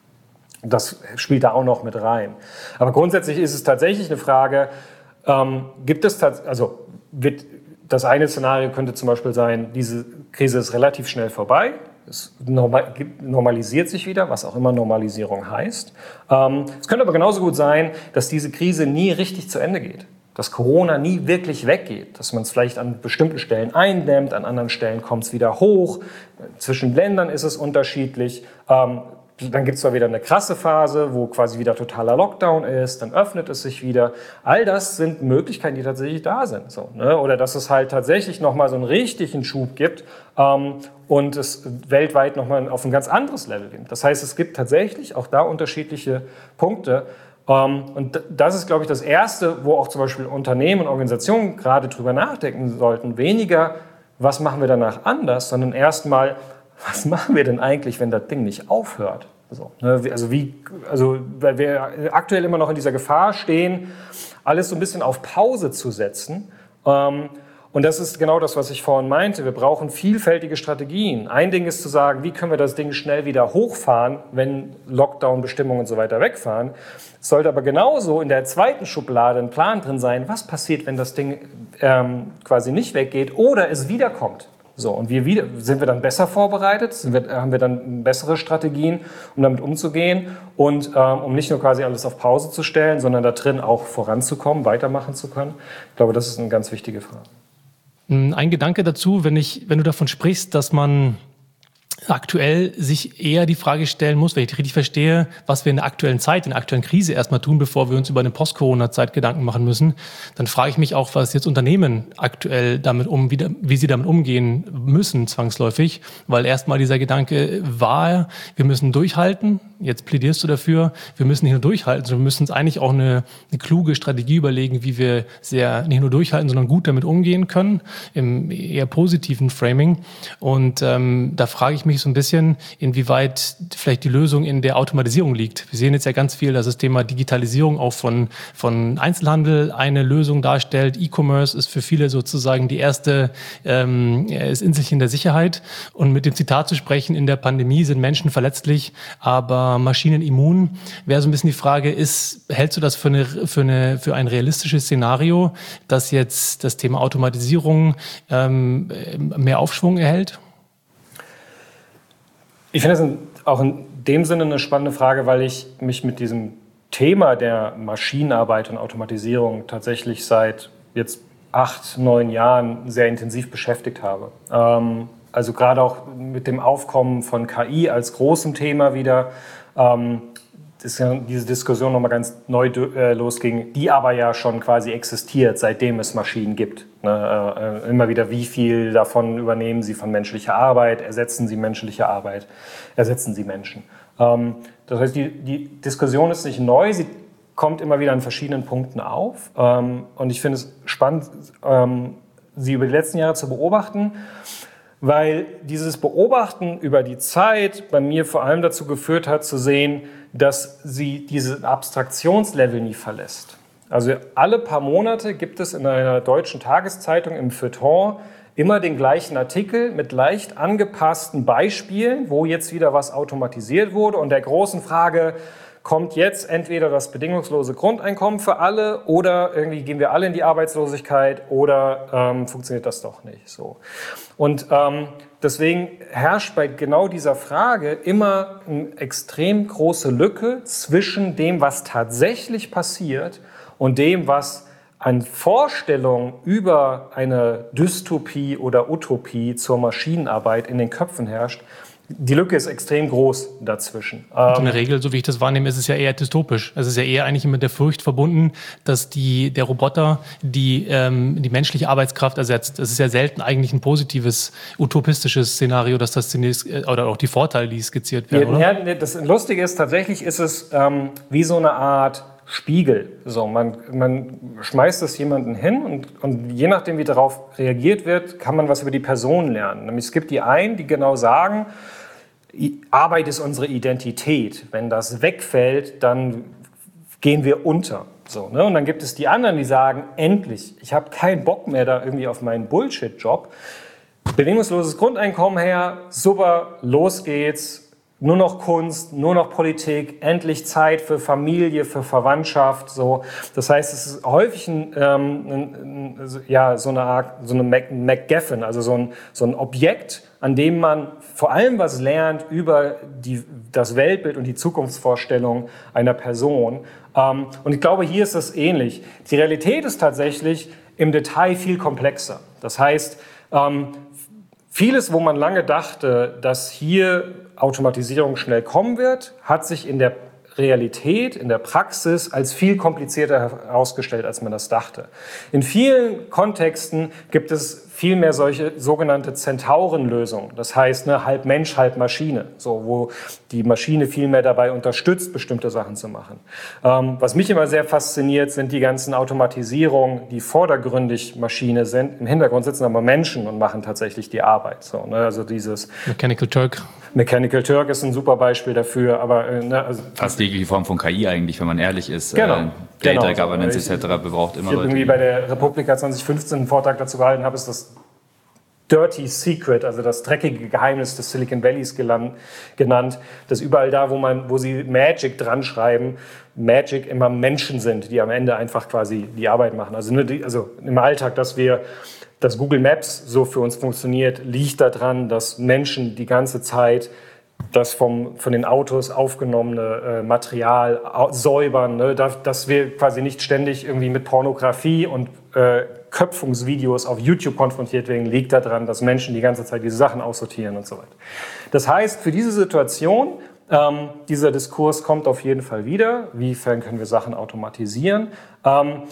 Das spielt da auch noch mit rein. Aber grundsätzlich ist es tatsächlich eine Frage, ähm, gibt es, also wird, das eine Szenario könnte zum Beispiel sein, diese Krise ist relativ schnell vorbei, es normalisiert sich wieder, was auch immer Normalisierung heißt. Ähm, es könnte aber genauso gut sein, dass diese Krise nie richtig zu Ende geht. Dass Corona nie wirklich weggeht, dass man es vielleicht an bestimmten Stellen eindämmt, an anderen Stellen kommt es wieder hoch, zwischen Ländern ist es unterschiedlich. Ähm, dann gibt es zwar wieder eine krasse Phase, wo quasi wieder totaler Lockdown ist, dann öffnet es sich wieder. All das sind Möglichkeiten, die tatsächlich da sind. So, ne? Oder dass es halt tatsächlich nochmal so einen richtigen Schub gibt ähm, und es weltweit nochmal auf ein ganz anderes Level gibt. Das heißt, es gibt tatsächlich auch da unterschiedliche Punkte. Um, und das ist, glaube ich, das Erste, wo auch zum Beispiel Unternehmen und Organisationen gerade drüber nachdenken sollten. Weniger, was machen wir danach anders, sondern erstmal, was machen wir denn eigentlich, wenn das Ding nicht aufhört? So, ne? Also, wie, also, weil wir aktuell immer noch in dieser Gefahr stehen, alles so ein bisschen auf Pause zu setzen. Um, Und das ist genau das, was ich vorhin meinte. Wir brauchen vielfältige Strategien. Ein Ding ist zu sagen, wie können wir das Ding schnell wieder hochfahren, wenn Lockdown-Bestimmungen und so weiter wegfahren. Es sollte aber genauso in der zweiten Schublade ein Plan drin sein, was passiert, wenn das Ding ähm, quasi nicht weggeht oder es wiederkommt. So, und wir wieder, sind wir dann besser vorbereitet? Sind wir, haben wir dann bessere Strategien, um damit umzugehen und ähm, um nicht nur quasi alles auf Pause zu stellen, sondern da drin auch voranzukommen, weitermachen zu können? Ich glaube, das ist eine ganz wichtige Frage. Ein Gedanke dazu, wenn, ich, wenn du davon sprichst, dass man aktuell sich eher die Frage stellen muss, wenn ich richtig verstehe, was wir in der aktuellen Zeit, in der aktuellen Krise erstmal tun, bevor wir uns über eine Post-Corona-Zeit Gedanken machen müssen, dann frage ich mich auch, was jetzt Unternehmen aktuell damit um, wie, wie sie damit umgehen müssen, zwangsläufig, weil erstmal dieser Gedanke war, wir müssen durchhalten. Jetzt plädierst du dafür, wir müssen nicht nur durchhalten, sondern wir müssen uns eigentlich auch eine, eine kluge Strategie überlegen, wie wir sehr nicht nur durchhalten, sondern gut damit umgehen können, im eher positiven Framing. Und ähm, da frage ich mich so ein bisschen, inwieweit vielleicht die Lösung in der Automatisierung liegt. Wir sehen jetzt ja ganz viel, dass das Thema Digitalisierung auch von, von Einzelhandel eine Lösung darstellt. E-Commerce ist für viele sozusagen die erste, ähm, das Inselchen der Sicherheit. Und mit dem Zitat zu sprechen, in der Pandemie sind Menschen verletzlich, aber Maschinen immun, wäre so ein bisschen die Frage, ist, hältst du das für, eine, für, eine, für ein realistisches Szenario, dass jetzt das Thema Automatisierung ähm, mehr Aufschwung erhält? Ich finde das auch in dem Sinne eine spannende Frage, weil ich mich mit diesem Thema der Maschinenarbeit und Automatisierung tatsächlich seit jetzt acht, neun Jahren sehr intensiv beschäftigt habe. Ähm, also gerade auch mit dem Aufkommen von K I als großem Thema wieder, ähm, ist ja diese Diskussion nochmal ganz neu äh, losging, die aber ja schon quasi existiert, seitdem es Maschinen gibt. Ne? Äh, immer wieder, wie viel davon übernehmen sie von menschlicher Arbeit, ersetzen sie menschliche Arbeit, ersetzen sie Menschen. Ähm, das heißt, die, die Diskussion ist nicht neu, sie kommt immer wieder an verschiedenen Punkten auf. Ähm, und ich finde es spannend, ähm, sie über die letzten Jahre zu beobachten, weil dieses Beobachten über die Zeit bei mir vor allem dazu geführt hat, zu sehen, dass sie diesen Abstraktionslevel nie verlässt. Also alle paar Monate gibt es in einer deutschen Tageszeitung im Feuilleton immer den gleichen Artikel mit leicht angepassten Beispielen, wo jetzt wieder was automatisiert wurde und der großen Frage, kommt jetzt entweder das bedingungslose Grundeinkommen für alle oder irgendwie gehen wir alle in die Arbeitslosigkeit oder ähm, funktioniert das doch nicht so. Und ähm, deswegen herrscht bei genau dieser Frage immer eine extrem große Lücke zwischen dem, was tatsächlich passiert und dem, was an Vorstellungen über eine Dystopie oder Utopie zur Maschinenarbeit in den Köpfen herrscht. Die Lücke ist extrem groß dazwischen. In der Regel, so wie ich das wahrnehme, ist es ja eher dystopisch. Es ist ja eher eigentlich mit der Furcht verbunden, dass die, der Roboter die, ähm, die menschliche Arbeitskraft ersetzt. Es ist ja selten eigentlich ein positives, utopistisches Szenario, dass das zunächst, oder auch die Vorteile, die skizziert werden, ja, oder? Ja, das Lustige ist, tatsächlich ist es ähm, wie so eine Art Spiegel. So, man, man schmeißt es jemanden hin und, und je nachdem, wie darauf reagiert wird, kann man was über die Person lernen. Nämlich es gibt die einen, die genau sagen, Arbeit ist unsere Identität. Wenn das wegfällt, dann gehen wir unter. So, ne? Und dann gibt es die anderen, die sagen, endlich, ich habe keinen Bock mehr da irgendwie auf meinen Bullshit-Job. Bedingungsloses Grundeinkommen her, super, los geht's. Nur noch Kunst, nur noch Politik, endlich Zeit für Familie, für Verwandtschaft. So. Das heißt, es ist häufig ein, ähm, ein, ein, ja, so eine Art, so eine Mac, MacGuffin, also so ein, so ein Objekt, an dem man vor allem was lernt über die, das Weltbild und die Zukunftsvorstellung einer Person. Ähm, und ich glaube, hier ist es ähnlich. Die Realität ist tatsächlich im Detail viel komplexer. Das heißt, ähm, vieles, wo man lange dachte, dass hier Automatisierung schnell kommen wird, hat sich in der Realität, in der Praxis als viel komplizierter herausgestellt, als man das dachte. In vielen Kontexten gibt es viel mehr solche sogenannte Zentaurenlösungen. Das heißt, ne, halb Mensch, halb Maschine, so, wo die Maschine viel mehr dabei unterstützt, bestimmte Sachen zu machen. Ähm, was mich immer sehr fasziniert, sind die ganzen Automatisierungen, die vordergründig Maschine sind. Im Hintergrund sitzen aber Menschen und machen tatsächlich die Arbeit. So, ne, also dieses Mechanical Turk. Mechanical Turk ist ein super Beispiel dafür, aber äh, ne, also fast jegliche Form von K I eigentlich, wenn man ehrlich ist. Genau. Äh, Data genau. Governance et cetera braucht immer ich Leute. Irgendwie bei der Republika zwanzig fünfzehn einen Vortrag dazu gehalten habe, ist das Dirty Secret, also das dreckige Geheimnis des Silicon Valleys gelan- genannt, dass überall da, wo man, wo sie Magic dran schreiben, Magic immer Menschen sind, die am Ende einfach quasi die Arbeit machen. Also, ne, die, also im Alltag, dass wir dass Google Maps so für uns funktioniert, liegt daran, dass Menschen die ganze Zeit das vom, von den Autos aufgenommene äh, Material au- säubern, ne? dass, dass wir quasi nicht ständig irgendwie mit Pornografie und äh, Köpfungsvideos auf YouTube konfrontiert werden, liegt daran, dass Menschen die ganze Zeit diese Sachen aussortieren und so weiter. Das heißt, für diese Situation, ähm, dieser Diskurs kommt auf jeden Fall wieder, wiefern können wir Sachen automatisieren. Ähm,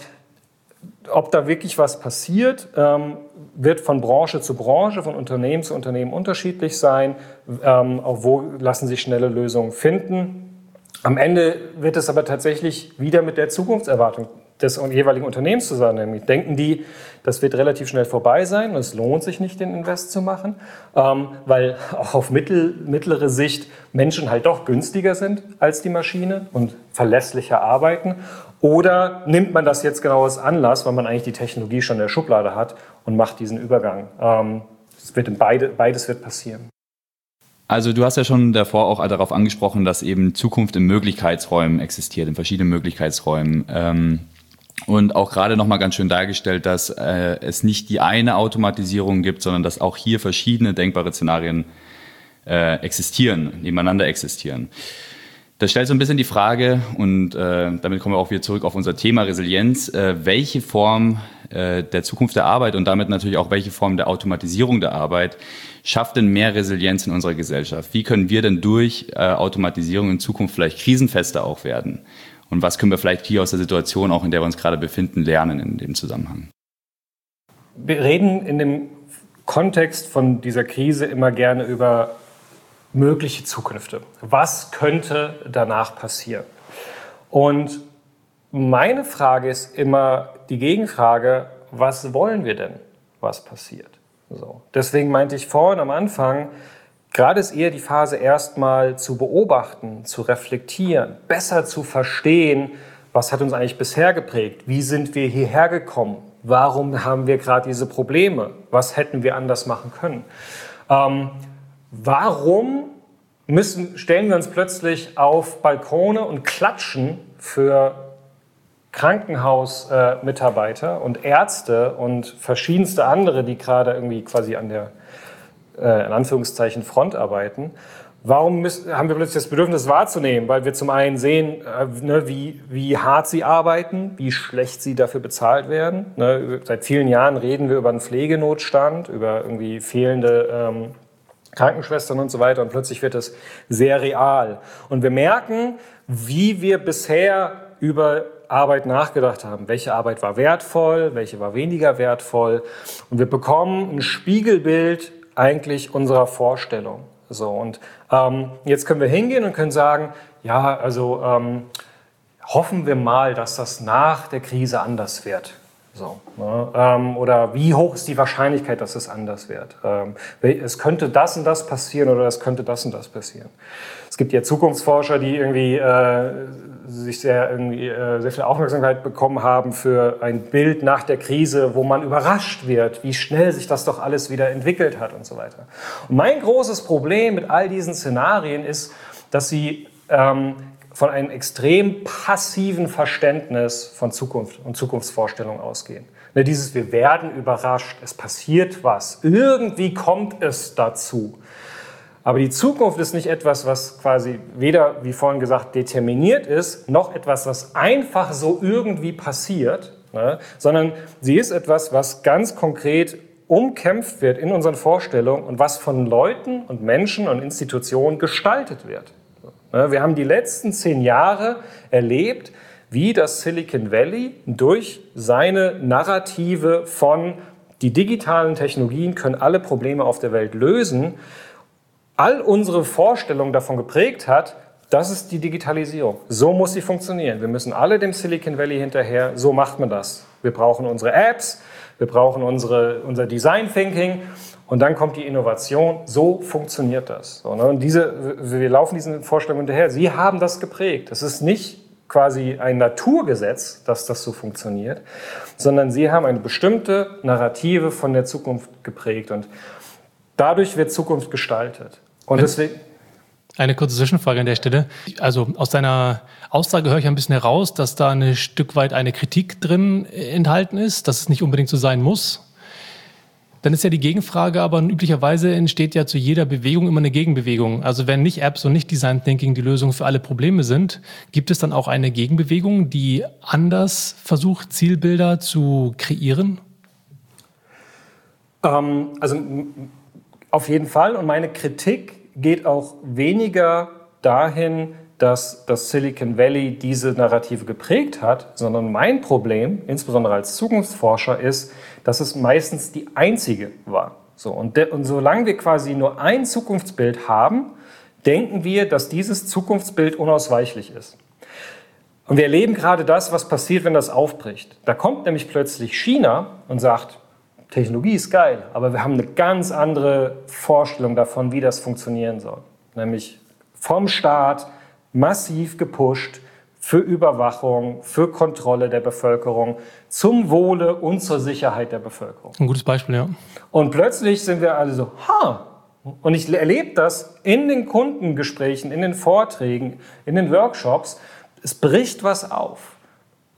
Ob da wirklich was passiert, ähm, wird von Branche zu Branche, von Unternehmen zu Unternehmen unterschiedlich sein. Ähm, auch wo lassen sich schnelle Lösungen finden. Am Ende wird es aber tatsächlich wieder mit der Zukunftserwartung des jeweiligen Unternehmens zusammenhängen. Denken die, das wird relativ schnell vorbei sein und es lohnt sich nicht, den Invest zu machen, ähm, weil auch auf mittel, mittlere Sicht Menschen halt doch günstiger sind als die Maschine und verlässlicher arbeiten. Oder nimmt man das jetzt genau als Anlass, weil man eigentlich die Technologie schon in der Schublade hat und macht diesen Übergang. Ähm, es wird in beide, beides wird passieren. Also du hast ja schon davor auch darauf angesprochen, dass eben Zukunft in Möglichkeitsräumen existiert, in verschiedenen Möglichkeitsräumen. Ähm, und auch gerade nochmal ganz schön dargestellt, dass äh, es nicht die eine Automatisierung gibt, sondern dass auch hier verschiedene denkbare Szenarien äh, existieren, nebeneinander existieren. Das stellt so ein bisschen die Frage, und äh, damit kommen wir auch wieder zurück auf unser Thema Resilienz, äh, welche Form äh, der Zukunft der Arbeit und damit natürlich auch welche Form der Automatisierung der Arbeit schafft denn mehr Resilienz in unserer Gesellschaft? Wie können wir denn durch äh, Automatisierung in Zukunft vielleicht krisenfester auch werden? Und was können wir vielleicht hier aus der Situation, auch in der wir uns gerade befinden, lernen in dem Zusammenhang? Wir reden in dem Kontext von dieser Krise immer gerne über mögliche Zukünfte. Was könnte danach passieren? Und meine Frage ist immer die Gegenfrage, was wollen wir denn, was passiert? So. Deswegen meinte ich vorhin am Anfang, gerade ist eher die Phase erstmal zu beobachten, zu reflektieren, besser zu verstehen, was hat uns eigentlich bisher geprägt, wie sind wir hierher gekommen, warum haben wir gerade diese Probleme, was hätten wir anders machen können. Ähm, warum müssen, stellen wir uns plötzlich auf Balkone und klatschen für Krankenhausmitarbeiter äh, und Ärzte und verschiedenste andere, die gerade irgendwie quasi an der, äh, in Anführungszeichen, Front arbeiten. Warum müssen, haben wir plötzlich das Bedürfnis wahrzunehmen? Weil wir zum einen sehen, äh, ne, wie, wie hart sie arbeiten, wie schlecht sie dafür bezahlt werden. Ne? Seit vielen Jahren reden wir über einen Pflegenotstand, über irgendwie fehlende ähm, Krankenschwestern und so weiter. Und plötzlich wird es sehr real. Und wir merken, wie wir bisher über Arbeit nachgedacht haben. Welche Arbeit war wertvoll, welche war weniger wertvoll. Und wir bekommen ein Spiegelbild eigentlich unserer Vorstellung. So, und ähm, jetzt können wir hingehen und können sagen, ja, also ähm, hoffen wir mal, dass das nach der Krise anders wird. So, ne? ähm, oder wie hoch ist die Wahrscheinlichkeit, dass es anders wird? Ähm, es könnte das und das passieren oder es könnte das und das passieren. Es gibt ja Zukunftsforscher, die irgendwie äh, sich sehr, irgendwie, äh, sehr viel Aufmerksamkeit bekommen haben für ein Bild nach der Krise, wo man überrascht wird, wie schnell sich das doch alles wieder entwickelt hat und so weiter. Und mein großes Problem mit all diesen Szenarien ist, dass sie ähm, von einem extrem passiven Verständnis von Zukunft und Zukunftsvorstellungen ausgehen. Ne, dieses, wir werden überrascht, es passiert was, irgendwie kommt es dazu. Aber die Zukunft ist nicht etwas, was quasi weder, wie vorhin gesagt, determiniert ist, noch etwas, was einfach so irgendwie passiert, ne, sondern sie ist etwas, was ganz konkret umkämpft wird in unseren Vorstellungen und was von Leuten und Menschen und Institutionen gestaltet wird. Ne, wir haben die letzten zehn Jahre erlebt, wie das Silicon Valley durch seine Narrative von die digitalen Technologien können alle Probleme auf der Welt lösen, all unsere Vorstellungen davon geprägt hat, das ist die Digitalisierung. So muss sie funktionieren. Wir müssen alle dem Silicon Valley hinterher, so macht man das. Wir brauchen unsere Apps, wir brauchen unsere, unser Design Thinking und dann kommt die Innovation. So funktioniert das. So, ne? Und diese, wir laufen diesen Vorstellungen hinterher. Sie haben das geprägt. Das ist nicht quasi ein Naturgesetz, dass das so funktioniert, sondern sie haben eine bestimmte Narrative von der Zukunft geprägt und dadurch wird Zukunft gestaltet. Und deswegen eine kurze Zwischenfrage an der Stelle. Also aus deiner Aussage höre ich ein bisschen heraus, dass da ein Stück weit eine Kritik drin enthalten ist, dass es nicht unbedingt so sein muss. Dann ist ja die Gegenfrage, aber üblicherweise entsteht ja zu jeder Bewegung immer eine Gegenbewegung. Also wenn nicht Apps und nicht Design Thinking die Lösung für alle Probleme sind, gibt es dann auch eine Gegenbewegung, die anders versucht, Zielbilder zu kreieren? Ähm, also auf jeden Fall. Und meine Kritik geht auch weniger dahin, dass das Silicon Valley diese Narrative geprägt hat, sondern mein Problem, insbesondere als Zukunftsforscher, ist, dass es meistens die einzige war. So, und, de- und solange wir quasi nur ein Zukunftsbild haben, denken wir, dass dieses Zukunftsbild unausweichlich ist. Und wir erleben gerade das, was passiert, wenn das aufbricht. Da kommt nämlich plötzlich China und sagt, Technologie ist geil, aber wir haben eine ganz andere Vorstellung davon, wie das funktionieren soll. Nämlich vom Staat massiv gepusht für Überwachung, für Kontrolle der Bevölkerung, zum Wohle und zur Sicherheit der Bevölkerung. Ein gutes Beispiel, ja. Und plötzlich sind wir alle so, ha! Und ich erlebe das in den Kundengesprächen, in den Vorträgen, in den Workshops. Es bricht was auf.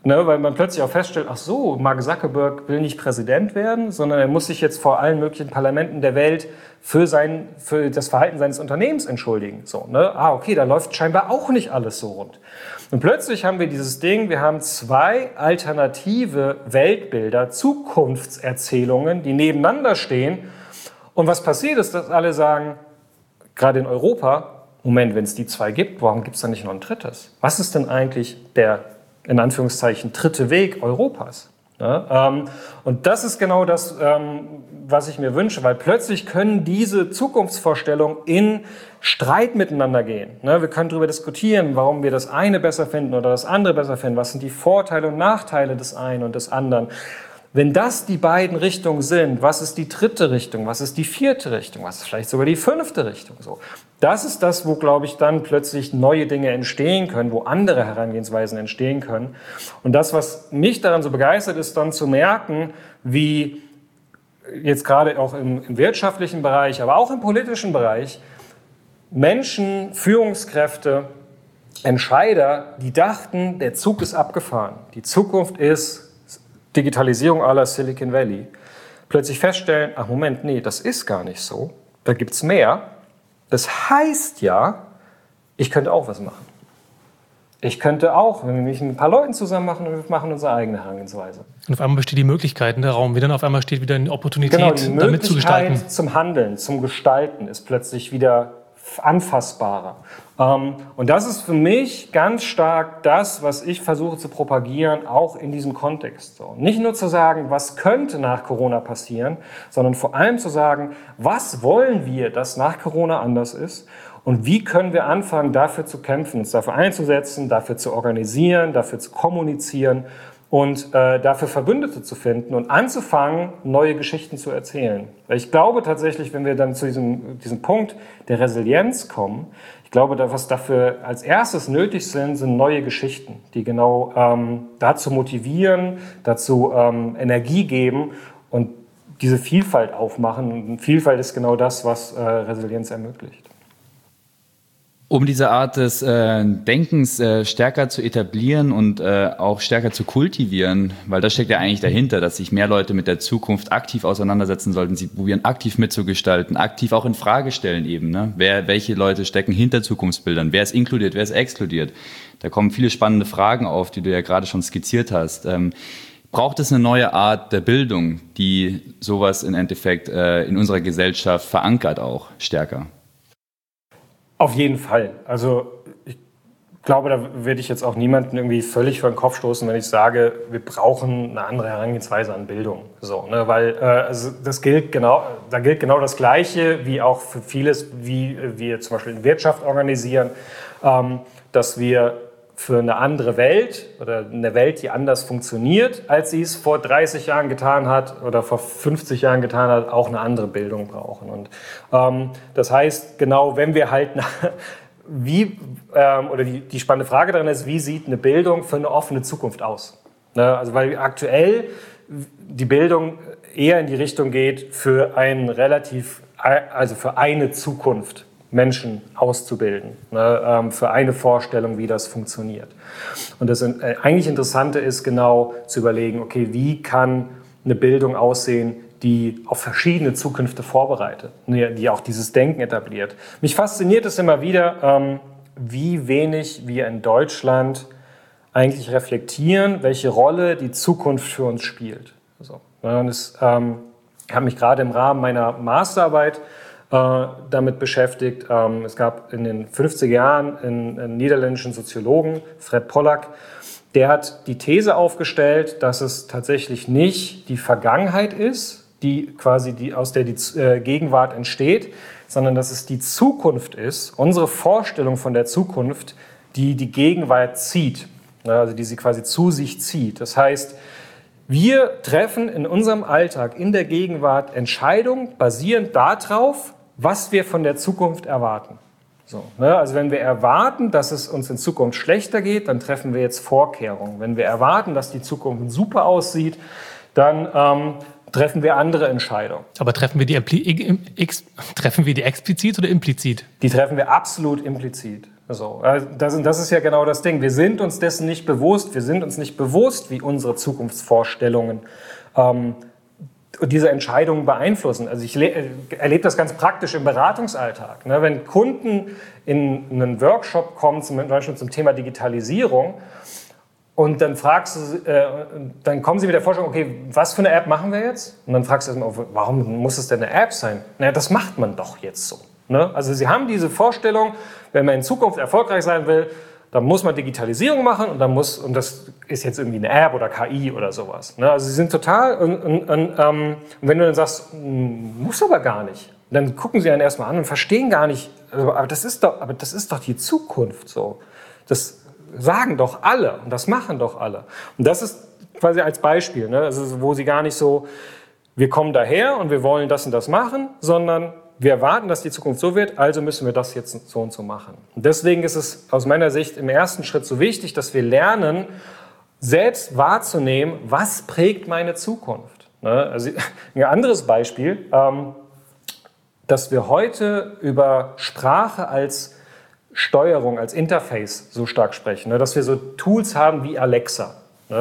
Ne, weil man plötzlich auch feststellt, ach so, Mark Zuckerberg will nicht Präsident werden, sondern er muss sich jetzt vor allen möglichen Parlamenten der Welt für, sein, für das Verhalten seines Unternehmens entschuldigen. So, ne? Ah, okay, da läuft scheinbar auch nicht alles so rund. Und plötzlich haben wir dieses Ding, wir haben zwei alternative Weltbilder, Zukunftserzählungen, die nebeneinander stehen. Und was passiert ist, dass alle sagen, gerade in Europa, Moment, wenn es die zwei gibt, warum gibt es da nicht noch ein drittes? Was ist denn eigentlich der in Anführungszeichen, dritte Weg Europas. Ja, ähm, und das ist genau das, ähm, was ich mir wünsche, weil plötzlich können diese Zukunftsvorstellungen in Streit miteinander gehen. Ne, wir können darüber diskutieren, warum wir das eine besser finden oder das andere besser finden. Was sind die Vorteile und Nachteile des einen und des anderen? Wenn das die beiden Richtungen sind, was ist die dritte Richtung, was ist die vierte Richtung, was ist vielleicht sogar die fünfte Richtung? So, das ist das, wo, glaube ich, dann plötzlich neue Dinge entstehen können, wo andere Herangehensweisen entstehen können. Und das, was mich daran so begeistert, ist dann zu merken, wie jetzt gerade auch im, im wirtschaftlichen Bereich, aber auch im politischen Bereich, Menschen, Führungskräfte, Entscheider, die dachten, der Zug ist abgefahren, die Zukunft ist Digitalisierung à la Silicon Valley, plötzlich feststellen, ach Moment, nee, das ist gar nicht so, da gibt's mehr. Das heißt ja, ich könnte auch was machen. Ich könnte auch, wenn wir mich mit ein paar Leuten zusammen machen, und wir machen unsere eigene Herangehensweise. Und auf einmal besteht die Möglichkeit in der Raum wieder, und auf einmal steht wieder eine Opportunität, genau, die damit zu gestalten. Möglichkeit zum Handeln, zum Gestalten ist plötzlich wieder anfassbarer. Und das ist für mich ganz stark das, was ich versuche zu propagieren, auch in diesem Kontext. So, nicht nur zu sagen, was könnte nach Corona passieren, sondern vor allem zu sagen, was wollen wir, dass nach Corona anders ist und wie können wir anfangen, dafür zu kämpfen, uns dafür einzusetzen, dafür zu organisieren, dafür zu kommunizieren und äh, dafür Verbündete zu finden und anzufangen, neue Geschichten zu erzählen. Weil ich glaube tatsächlich, wenn wir dann zu diesem, diesem Punkt der Resilienz kommen, ich glaube, was dafür als erstes nötig sind, sind neue Geschichten, die genau ähm, dazu motivieren, dazu ähm, Energie geben und diese Vielfalt aufmachen. Und Vielfalt ist genau das, was äh, Resilienz ermöglicht. Um diese Art des äh, Denkens äh, stärker zu etablieren und äh, auch stärker zu kultivieren, weil das steckt ja eigentlich dahinter, dass sich mehr Leute mit der Zukunft aktiv auseinandersetzen sollten, sie probieren aktiv mitzugestalten, aktiv auch in Frage stellen eben, ne? Wer, welche Leute stecken hinter Zukunftsbildern, wer ist inkludiert, wer ist exkludiert. Da kommen viele spannende Fragen auf, die du ja gerade schon skizziert hast. Ähm, braucht es eine neue Art der Bildung, die sowas im Endeffekt äh, in unserer Gesellschaft verankert auch stärker? Auf jeden Fall. Also ich glaube, da werde ich jetzt auch niemanden irgendwie völlig vor den Kopf stoßen, wenn ich sage, wir brauchen eine andere Herangehensweise an Bildung. So, ne? Weil äh, also das gilt genau, da gilt genau das Gleiche wie auch für vieles, wie wir zum Beispiel in Wirtschaft organisieren, ähm, dass wir für eine andere Welt oder eine Welt, die anders funktioniert, als sie es vor dreißig Jahren getan hat oder vor fünfzig Jahren getan hat, auch eine andere Bildung brauchen. Und ähm, das heißt, genau, wenn wir halt, wie, ähm, oder die, die spannende Frage darin ist, wie sieht eine Bildung für eine offene Zukunft aus? Ne? Also weil aktuell die Bildung eher in die Richtung geht, für einen relativ, also für eine Zukunft Menschen auszubilden, ne, ähm, für eine Vorstellung, wie das funktioniert. Und das äh, eigentlich Interessante ist genau zu überlegen, okay, wie kann eine Bildung aussehen, die auf verschiedene Zukünfte vorbereitet, ne, die auch dieses Denken etabliert. Mich fasziniert es immer wieder, ähm, wie wenig wir in Deutschland eigentlich reflektieren, welche Rolle die Zukunft für uns spielt. Also, ne, und es, ähm, ich habe mich gerade im Rahmen meiner Masterarbeit damit beschäftigt. Es gab in den fünfziger Jahren einen niederländischen Soziologen, Fred Pollack, der hat die These aufgestellt, dass es tatsächlich nicht die Vergangenheit ist, die quasi die, aus der die Gegenwart entsteht, sondern dass es die Zukunft ist, unsere Vorstellung von der Zukunft, die die Gegenwart zieht, also die sie quasi zu sich zieht. Das heißt, wir treffen in unserem Alltag, in der Gegenwart Entscheidungen basierend darauf, was wir von der Zukunft erwarten. So, ne? Also wenn wir erwarten, dass es uns in Zukunft schlechter geht, dann treffen wir jetzt Vorkehrungen. Wenn wir erwarten, dass die Zukunft super aussieht, dann ähm, treffen wir andere Entscheidungen. Aber treffen wir, die, treffen wir die explizit oder implizit? Die treffen wir absolut implizit. So, das, das ist ja genau das Ding. Wir sind uns dessen nicht bewusst. Wir sind uns nicht bewusst, wie unsere Zukunftsvorstellungen ähm, diese Entscheidungen beeinflussen. Also ich erlebe das ganz praktisch im Beratungsalltag. Ne? Wenn Kunden in einen Workshop kommen, zum Beispiel zum Thema Digitalisierung, und dann fragst du, äh, dann kommen sie mit der Vorstellung, okay, was für eine App machen wir jetzt? Und dann fragst du erstmal, warum muss es denn eine App sein? Naja, das macht man doch jetzt so. Ne? Also sie haben diese Vorstellung, wenn man in Zukunft erfolgreich sein will, dann muss man Digitalisierung machen und dann muss, und das ist jetzt irgendwie eine App oder K I oder sowas. Ne? Also sie sind total, und, und, und, ähm, und wenn du dann sagst, muss aber gar nicht, dann gucken sie einen erstmal an und verstehen gar nicht, also, aber, das ist doch, aber das ist doch die Zukunft so. Das sagen doch alle und das machen doch alle. Und das ist quasi als Beispiel, ne? Also, wo sie gar nicht so, wir kommen daher und wir wollen das und das machen, sondern wir erwarten, dass die Zukunft so wird, also müssen wir das jetzt so und so machen. Und deswegen ist es aus meiner Sicht im ersten Schritt so wichtig, dass wir lernen, selbst wahrzunehmen, was prägt meine Zukunft. Also ein anderes Beispiel, dass wir heute über Sprache als Steuerung, als Interface so stark sprechen, dass wir so Tools haben wie Alexa.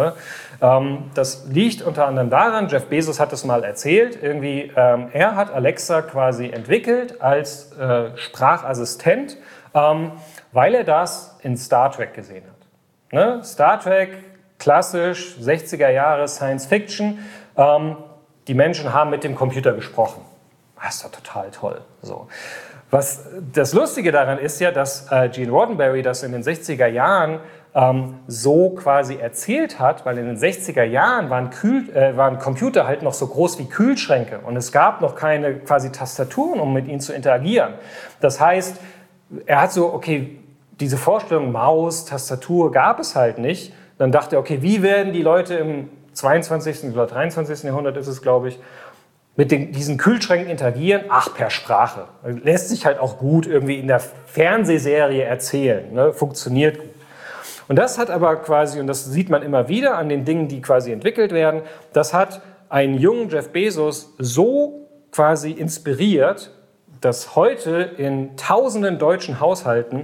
Das liegt unter anderem daran, Jeff Bezos hat es mal erzählt, irgendwie, ähm, er hat Alexa quasi entwickelt als äh, Sprachassistent, ähm, weil er das in Star Trek gesehen hat. Ne? Star Trek, klassisch, sechziger Jahre Science Fiction, ähm, die Menschen haben mit dem Computer gesprochen. Das ist doch total toll. So. Was das Lustige daran ist ja, dass äh, Gene Roddenberry das in den sechziger Jahren Ähm, so quasi erzählt hat, weil in den sechziger Jahren waren, Kühl, äh, waren Computer halt noch so groß wie Kühlschränke und es gab noch keine quasi Tastaturen, um mit ihnen zu interagieren. Das heißt, er hat so, okay, diese Vorstellung Maus, Tastatur gab es halt nicht. Dann dachte er, okay, wie werden die Leute im zweiundzwanzigsten oder dreiundzwanzigsten Jahrhundert ist es, glaube ich, mit den, diesen Kühlschränken interagieren? Ach, per Sprache. Lässt sich halt auch gut irgendwie in der Fernsehserie erzählen, ne? Funktioniert gut. Und das hat aber quasi, und das sieht man immer wieder an den Dingen, die quasi entwickelt werden, das hat einen jungen Jeff Bezos so quasi inspiriert, dass heute in tausenden deutschen Haushalten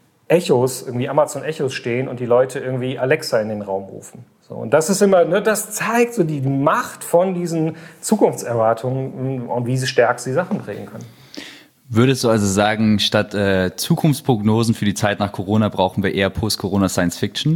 Echos, irgendwie Amazon Echos stehen und die Leute irgendwie Alexa in den Raum rufen. So, und das ist immer, ne, das zeigt so die Macht von diesen Zukunftserwartungen und wie sie stark sie Sachen prägen können. Würdest du also sagen, statt äh, Zukunftsprognosen für die Zeit nach Corona brauchen wir eher Post-Corona-Science-Fiction?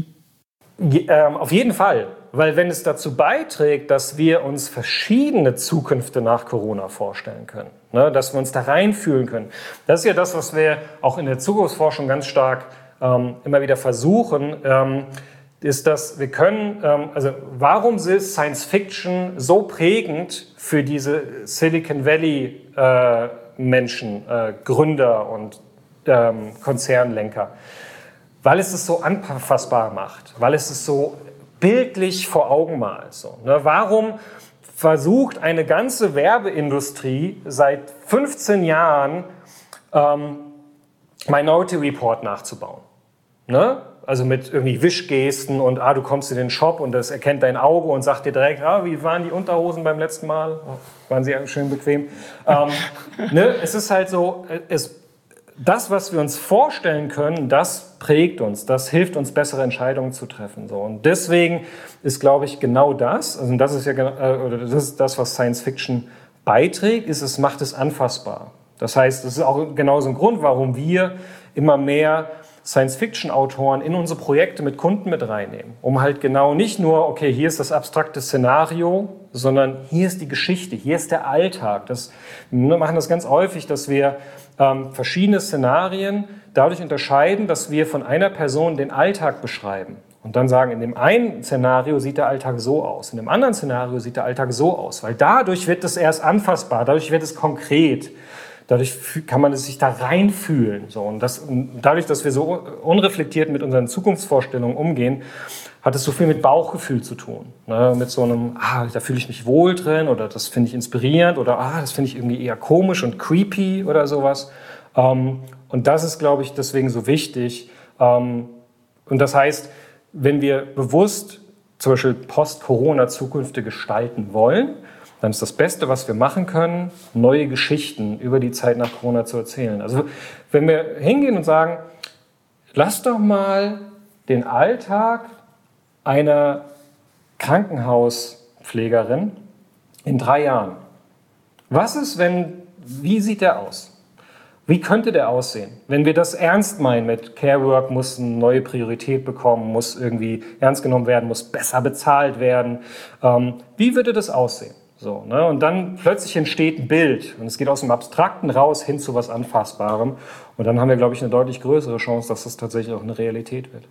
Je, ähm, auf jeden Fall, weil wenn es dazu beiträgt, dass wir uns verschiedene Zukünfte nach Corona vorstellen können, ne, dass wir uns da reinfühlen können. Das ist ja das, was wir auch in der Zukunftsforschung ganz stark ähm, immer wieder versuchen, ähm, ist, dass wir können, ähm, also warum ist Science-Fiction so prägend für diese Silicon Valley äh, Menschen, äh, Gründer und ähm, Konzernlenker, weil es es so anfassbar macht, weil es es so bildlich vor Augen malt. So, ne? Warum versucht eine ganze Werbeindustrie seit fünfzehn Jahren ähm, Minority Report nachzubauen? Ne? Also mit irgendwie Wischgesten und ah, du kommst in den Shop und das erkennt dein Auge und sagt dir direkt, ah, wie waren die Unterhosen beim letzten Mal? Waren sie schön bequem? ähm, ne? Es ist halt so, es, das, was wir uns vorstellen können, das prägt uns, das hilft uns, bessere Entscheidungen zu treffen. So. Und deswegen ist, glaube ich, genau das, also das ist ja äh, oder das ist das, was Science Fiction beiträgt, ist, es macht es anfassbar. Das heißt, das ist auch genau so ein Grund, warum wir immer mehr Science-Fiction-Autoren in unsere Projekte mit Kunden mit reinnehmen, um halt genau nicht nur, okay, hier ist das abstrakte Szenario, sondern hier ist die Geschichte, hier ist der Alltag. Das, wir machen das ganz häufig, dass wir ähm, verschiedene Szenarien dadurch unterscheiden, dass wir von einer Person den Alltag beschreiben und dann sagen, in dem einen Szenario sieht der Alltag so aus, in dem anderen Szenario sieht der Alltag so aus, weil dadurch wird es erst anfassbar, dadurch wird es konkret. Dadurch kann man sich da reinfühlen. So. Und, das, und dadurch, dass wir so unreflektiert mit unseren Zukunftsvorstellungen umgehen, hat es so viel mit Bauchgefühl zu tun. Ne? Mit so einem, ah, da fühle ich mich wohl drin oder das finde ich inspirierend oder ah, das finde ich irgendwie eher komisch und creepy oder sowas. Ähm, und das ist, glaube ich, deswegen so wichtig. Ähm, und das heißt, wenn wir bewusst zum Beispiel Post-Corona-Zukünfte gestalten wollen, dann ist das Beste, was wir machen können, neue Geschichten über die Zeit nach Corona zu erzählen. Also wenn wir hingehen und sagen, lass doch mal den Alltag einer Krankenhauspflegerin in drei Jahren. Was ist, wenn, wie sieht der aus? Wie könnte der aussehen? Wenn wir das ernst meinen mit Care Work muss eine neue Priorität bekommen, muss irgendwie ernst genommen werden, muss besser bezahlt werden. Ähm, wie würde das aussehen? So, ne? Und dann plötzlich entsteht ein Bild und es geht aus dem Abstrakten raus hin zu was Anfassbarem. Und dann haben wir, glaube ich, eine deutlich größere Chance, dass das tatsächlich auch eine Realität wird.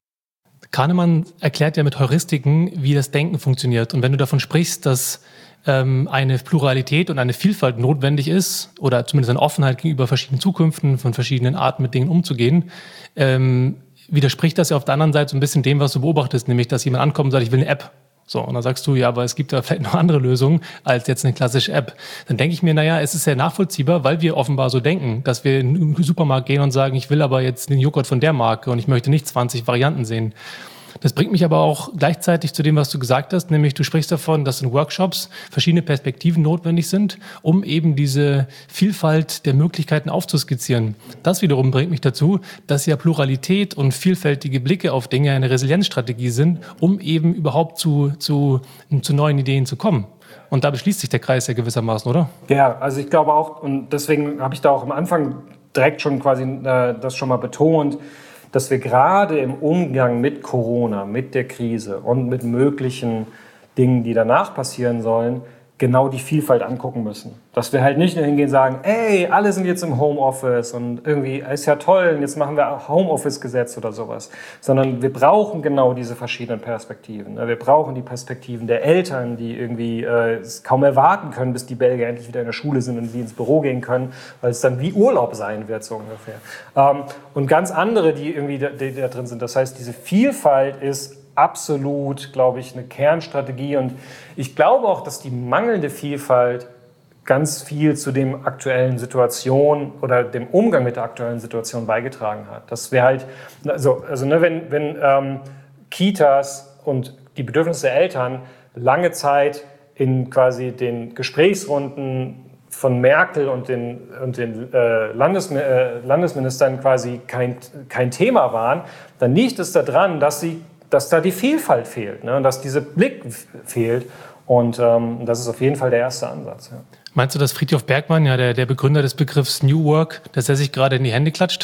Kahnemann erklärt ja mit Heuristiken, wie das Denken funktioniert. Und wenn du davon sprichst, dass ähm, eine Pluralität und eine Vielfalt notwendig ist, oder zumindest eine Offenheit gegenüber verschiedenen Zukünften, von verschiedenen Arten mit Dingen umzugehen, ähm, widerspricht das ja auf der anderen Seite so ein bisschen dem, was du beobachtest, nämlich, dass jemand ankommt und sagt, ich will eine App. So, und dann sagst du, ja, aber es gibt da vielleicht noch andere Lösungen als jetzt eine klassische App. Dann denke ich mir, naja, es ist sehr nachvollziehbar, weil wir offenbar so denken, dass wir in den Supermarkt gehen und sagen, ich will aber jetzt den Joghurt von der Marke und ich möchte nicht zwanzig Varianten sehen. Das bringt mich aber auch gleichzeitig zu dem, was du gesagt hast, nämlich du sprichst davon, dass in Workshops verschiedene Perspektiven notwendig sind, um eben diese Vielfalt der Möglichkeiten aufzuskizzieren. Das wiederum bringt mich dazu, dass ja Pluralität und vielfältige Blicke auf Dinge eine Resilienzstrategie sind, um eben überhaupt zu, zu, zu neuen Ideen zu kommen. Und da beschließt sich der Kreis ja gewissermaßen, oder? Ja, also ich glaube auch, und deswegen habe ich da auch am Anfang direkt schon quasi äh, das schon mal betont, dass wir gerade im Umgang mit Corona, mit der Krise und mit möglichen Dingen, die danach passieren sollen, genau die Vielfalt angucken müssen. Dass wir halt nicht nur hingehen und sagen, ey, alle sind jetzt im Homeoffice und irgendwie ist ja toll, und jetzt machen wir auch Homeoffice-Gesetz oder sowas. Sondern wir brauchen genau diese verschiedenen Perspektiven. Wir brauchen die Perspektiven der Eltern, die irgendwie äh, es kaum erwarten können, bis die Belgier endlich wieder in der Schule sind und sie ins Büro gehen können, weil es dann wie Urlaub sein wird, so ungefähr. Ähm, und ganz andere, die irgendwie da, die da drin sind. Das heißt, diese Vielfalt ist absolut, glaube ich, eine Kernstrategie. Und ich glaube auch, dass die mangelnde Vielfalt ganz viel zu dem aktuellen Situation oder dem Umgang mit der aktuellen Situation beigetragen hat. Dass wir halt, also, also ne, wenn, wenn ähm, Kitas und die Bedürfnisse der Eltern lange Zeit in quasi den Gesprächsrunden von Merkel und den, und den äh, Landes, äh, Landesministern quasi kein, kein Thema waren, dann liegt es daran, dass sie dass da die Vielfalt fehlt, ne? Und dass dieser Blick fehlt. Und ähm, das ist auf jeden Fall der erste Ansatz. Ja. Meinst du, dass Frithjof Bergmann, ja, der, der Begründer des Begriffs New Work, dass er sich gerade in die Hände klatscht?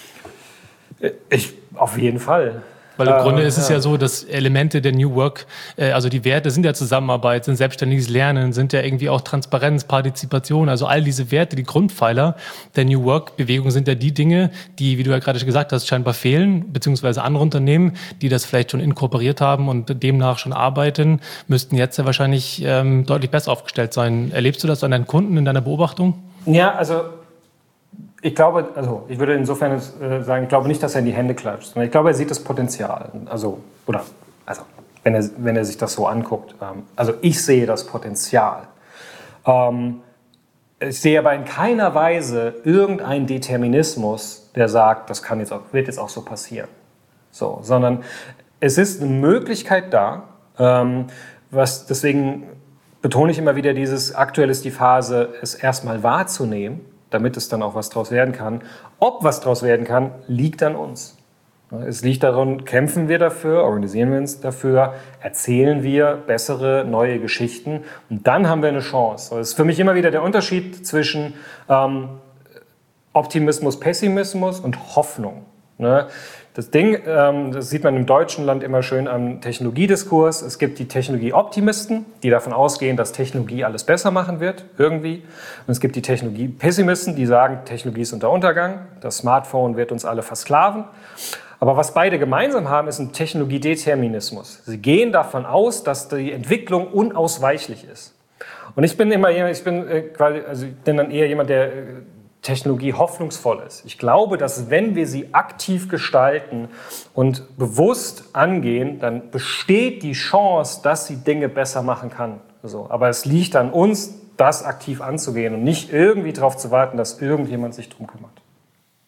Ich, auf jeden Fall. Weil im Grunde ist es ja so, dass Elemente der New Work, äh, also die Werte sind ja Zusammenarbeit, sind selbstständiges Lernen, sind ja irgendwie auch Transparenz, Partizipation, also all diese Werte, die Grundpfeiler der New Work-Bewegung sind ja die Dinge, die, wie du ja gerade gesagt hast, scheinbar fehlen, beziehungsweise andere Unternehmen, die das vielleicht schon inkorporiert haben und demnach schon arbeiten, müssten jetzt ja wahrscheinlich ähm, deutlich besser aufgestellt sein. Erlebst du das an deinen Kunden in deiner Beobachtung? Ja, also ich glaube, also ich würde insofern äh, sagen, ich glaube nicht, dass er in die Hände klatscht, sondern ich glaube, er sieht das Potenzial. Also, oder, also, wenn er, wenn er sich das so anguckt. Ähm, also, ich sehe das Potenzial. Ähm, ich sehe aber in keiner Weise irgendeinen Determinismus, der sagt, das kann jetzt auch, wird jetzt auch so passieren. So, sondern es ist eine Möglichkeit da, ähm, was, deswegen betone ich immer wieder dieses, aktuell ist die Phase, es erstmal wahrzunehmen, damit es dann auch was draus werden kann. Ob was draus werden kann, liegt an uns. Es liegt daran, kämpfen wir dafür, organisieren wir uns dafür, erzählen wir bessere, neue Geschichten und dann haben wir eine Chance. Das ist für mich immer wieder der Unterschied zwischen ähm, Optimismus, Pessimismus und Hoffnung. Ne? Das Ding, ähm, das sieht man im deutschen Land immer schön am Technologiediskurs. Es gibt die Technologie-Optimisten, die davon ausgehen, dass Technologie alles besser machen wird, irgendwie. Und es gibt die Technologie-Pessimisten, die sagen, Technologie ist unter Untergang, das Smartphone wird uns alle versklaven. Aber was beide gemeinsam haben, ist ein Technologiedeterminismus. Sie gehen davon aus, dass die Entwicklung unausweichlich ist. Und ich bin immer jemand, ich bin äh, quasi, also ich bin dann eher jemand, der äh, Technologie hoffnungsvoll ist. Ich glaube, dass wenn wir sie aktiv gestalten und bewusst angehen, dann besteht die Chance, dass sie Dinge besser machen kann. So, aber es liegt an uns, das aktiv anzugehen und nicht irgendwie darauf zu warten, dass irgendjemand sich drum kümmert.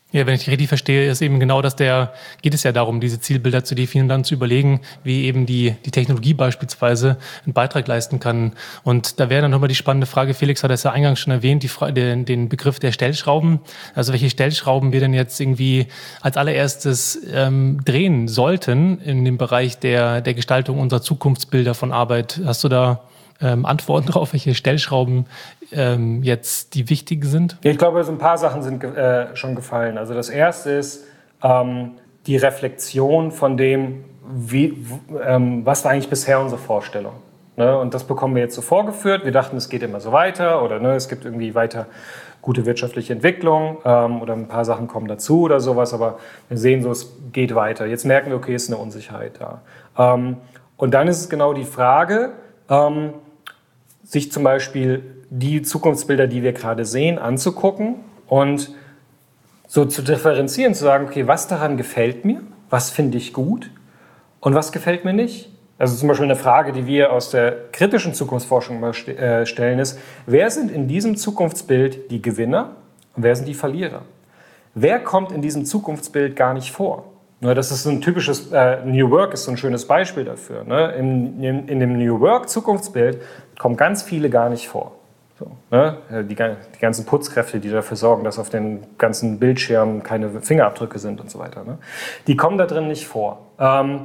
Ja, wenn ich dich richtig verstehe, ist eben genau das der, geht es ja darum, diese Zielbilder zu definieren und dann zu überlegen, wie eben die, die Technologie beispielsweise einen Beitrag leisten kann. Und da wäre dann nochmal die spannende Frage, Felix hat es ja eingangs schon erwähnt, die Fra- den, den Begriff der Stellschrauben. Also welche Stellschrauben wir denn jetzt irgendwie als allererstes ähm, drehen sollten in dem Bereich der, der Gestaltung unserer Zukunftsbilder von Arbeit. Hast du da ähm, Antworten drauf, welche Stellschrauben ähm, jetzt die wichtigen sind? Ja, ich glaube, so ein paar Sachen sind äh, schon gefallen. Also das erste ist ähm, die Reflexion von dem, wie, w- ähm, was war eigentlich bisher unsere Vorstellung. Ne? Und das bekommen wir jetzt so vorgeführt. Wir dachten, es geht immer so weiter oder ne, es gibt irgendwie weiter gute wirtschaftliche Entwicklung ähm, oder ein paar Sachen kommen dazu oder sowas, aber wir sehen so, es geht weiter. Jetzt merken wir, okay, es ist eine Unsicherheit da. Ähm, und dann ist es genau die Frage, ähm, sich zum Beispiel die Zukunftsbilder, die wir gerade sehen, anzugucken und so zu differenzieren, zu sagen, okay, was daran gefällt mir, was finde ich gut und was gefällt mir nicht. Also zum Beispiel eine Frage, die wir aus der kritischen Zukunftsforschung mal st- äh, stellen, ist, wer sind in diesem Zukunftsbild die Gewinner und wer sind die Verlierer? Wer kommt in diesem Zukunftsbild gar nicht vor? Ne, das ist so ein typisches, äh, New Work ist so ein schönes Beispiel dafür. Ne? In, in, in dem New Work Zukunftsbild kommen ganz viele gar nicht vor. So, ne? die, die ganzen Putzkräfte, die dafür sorgen, dass auf den ganzen Bildschirmen keine Fingerabdrücke sind und so weiter. Ne? Die kommen da drin nicht vor. Ähm,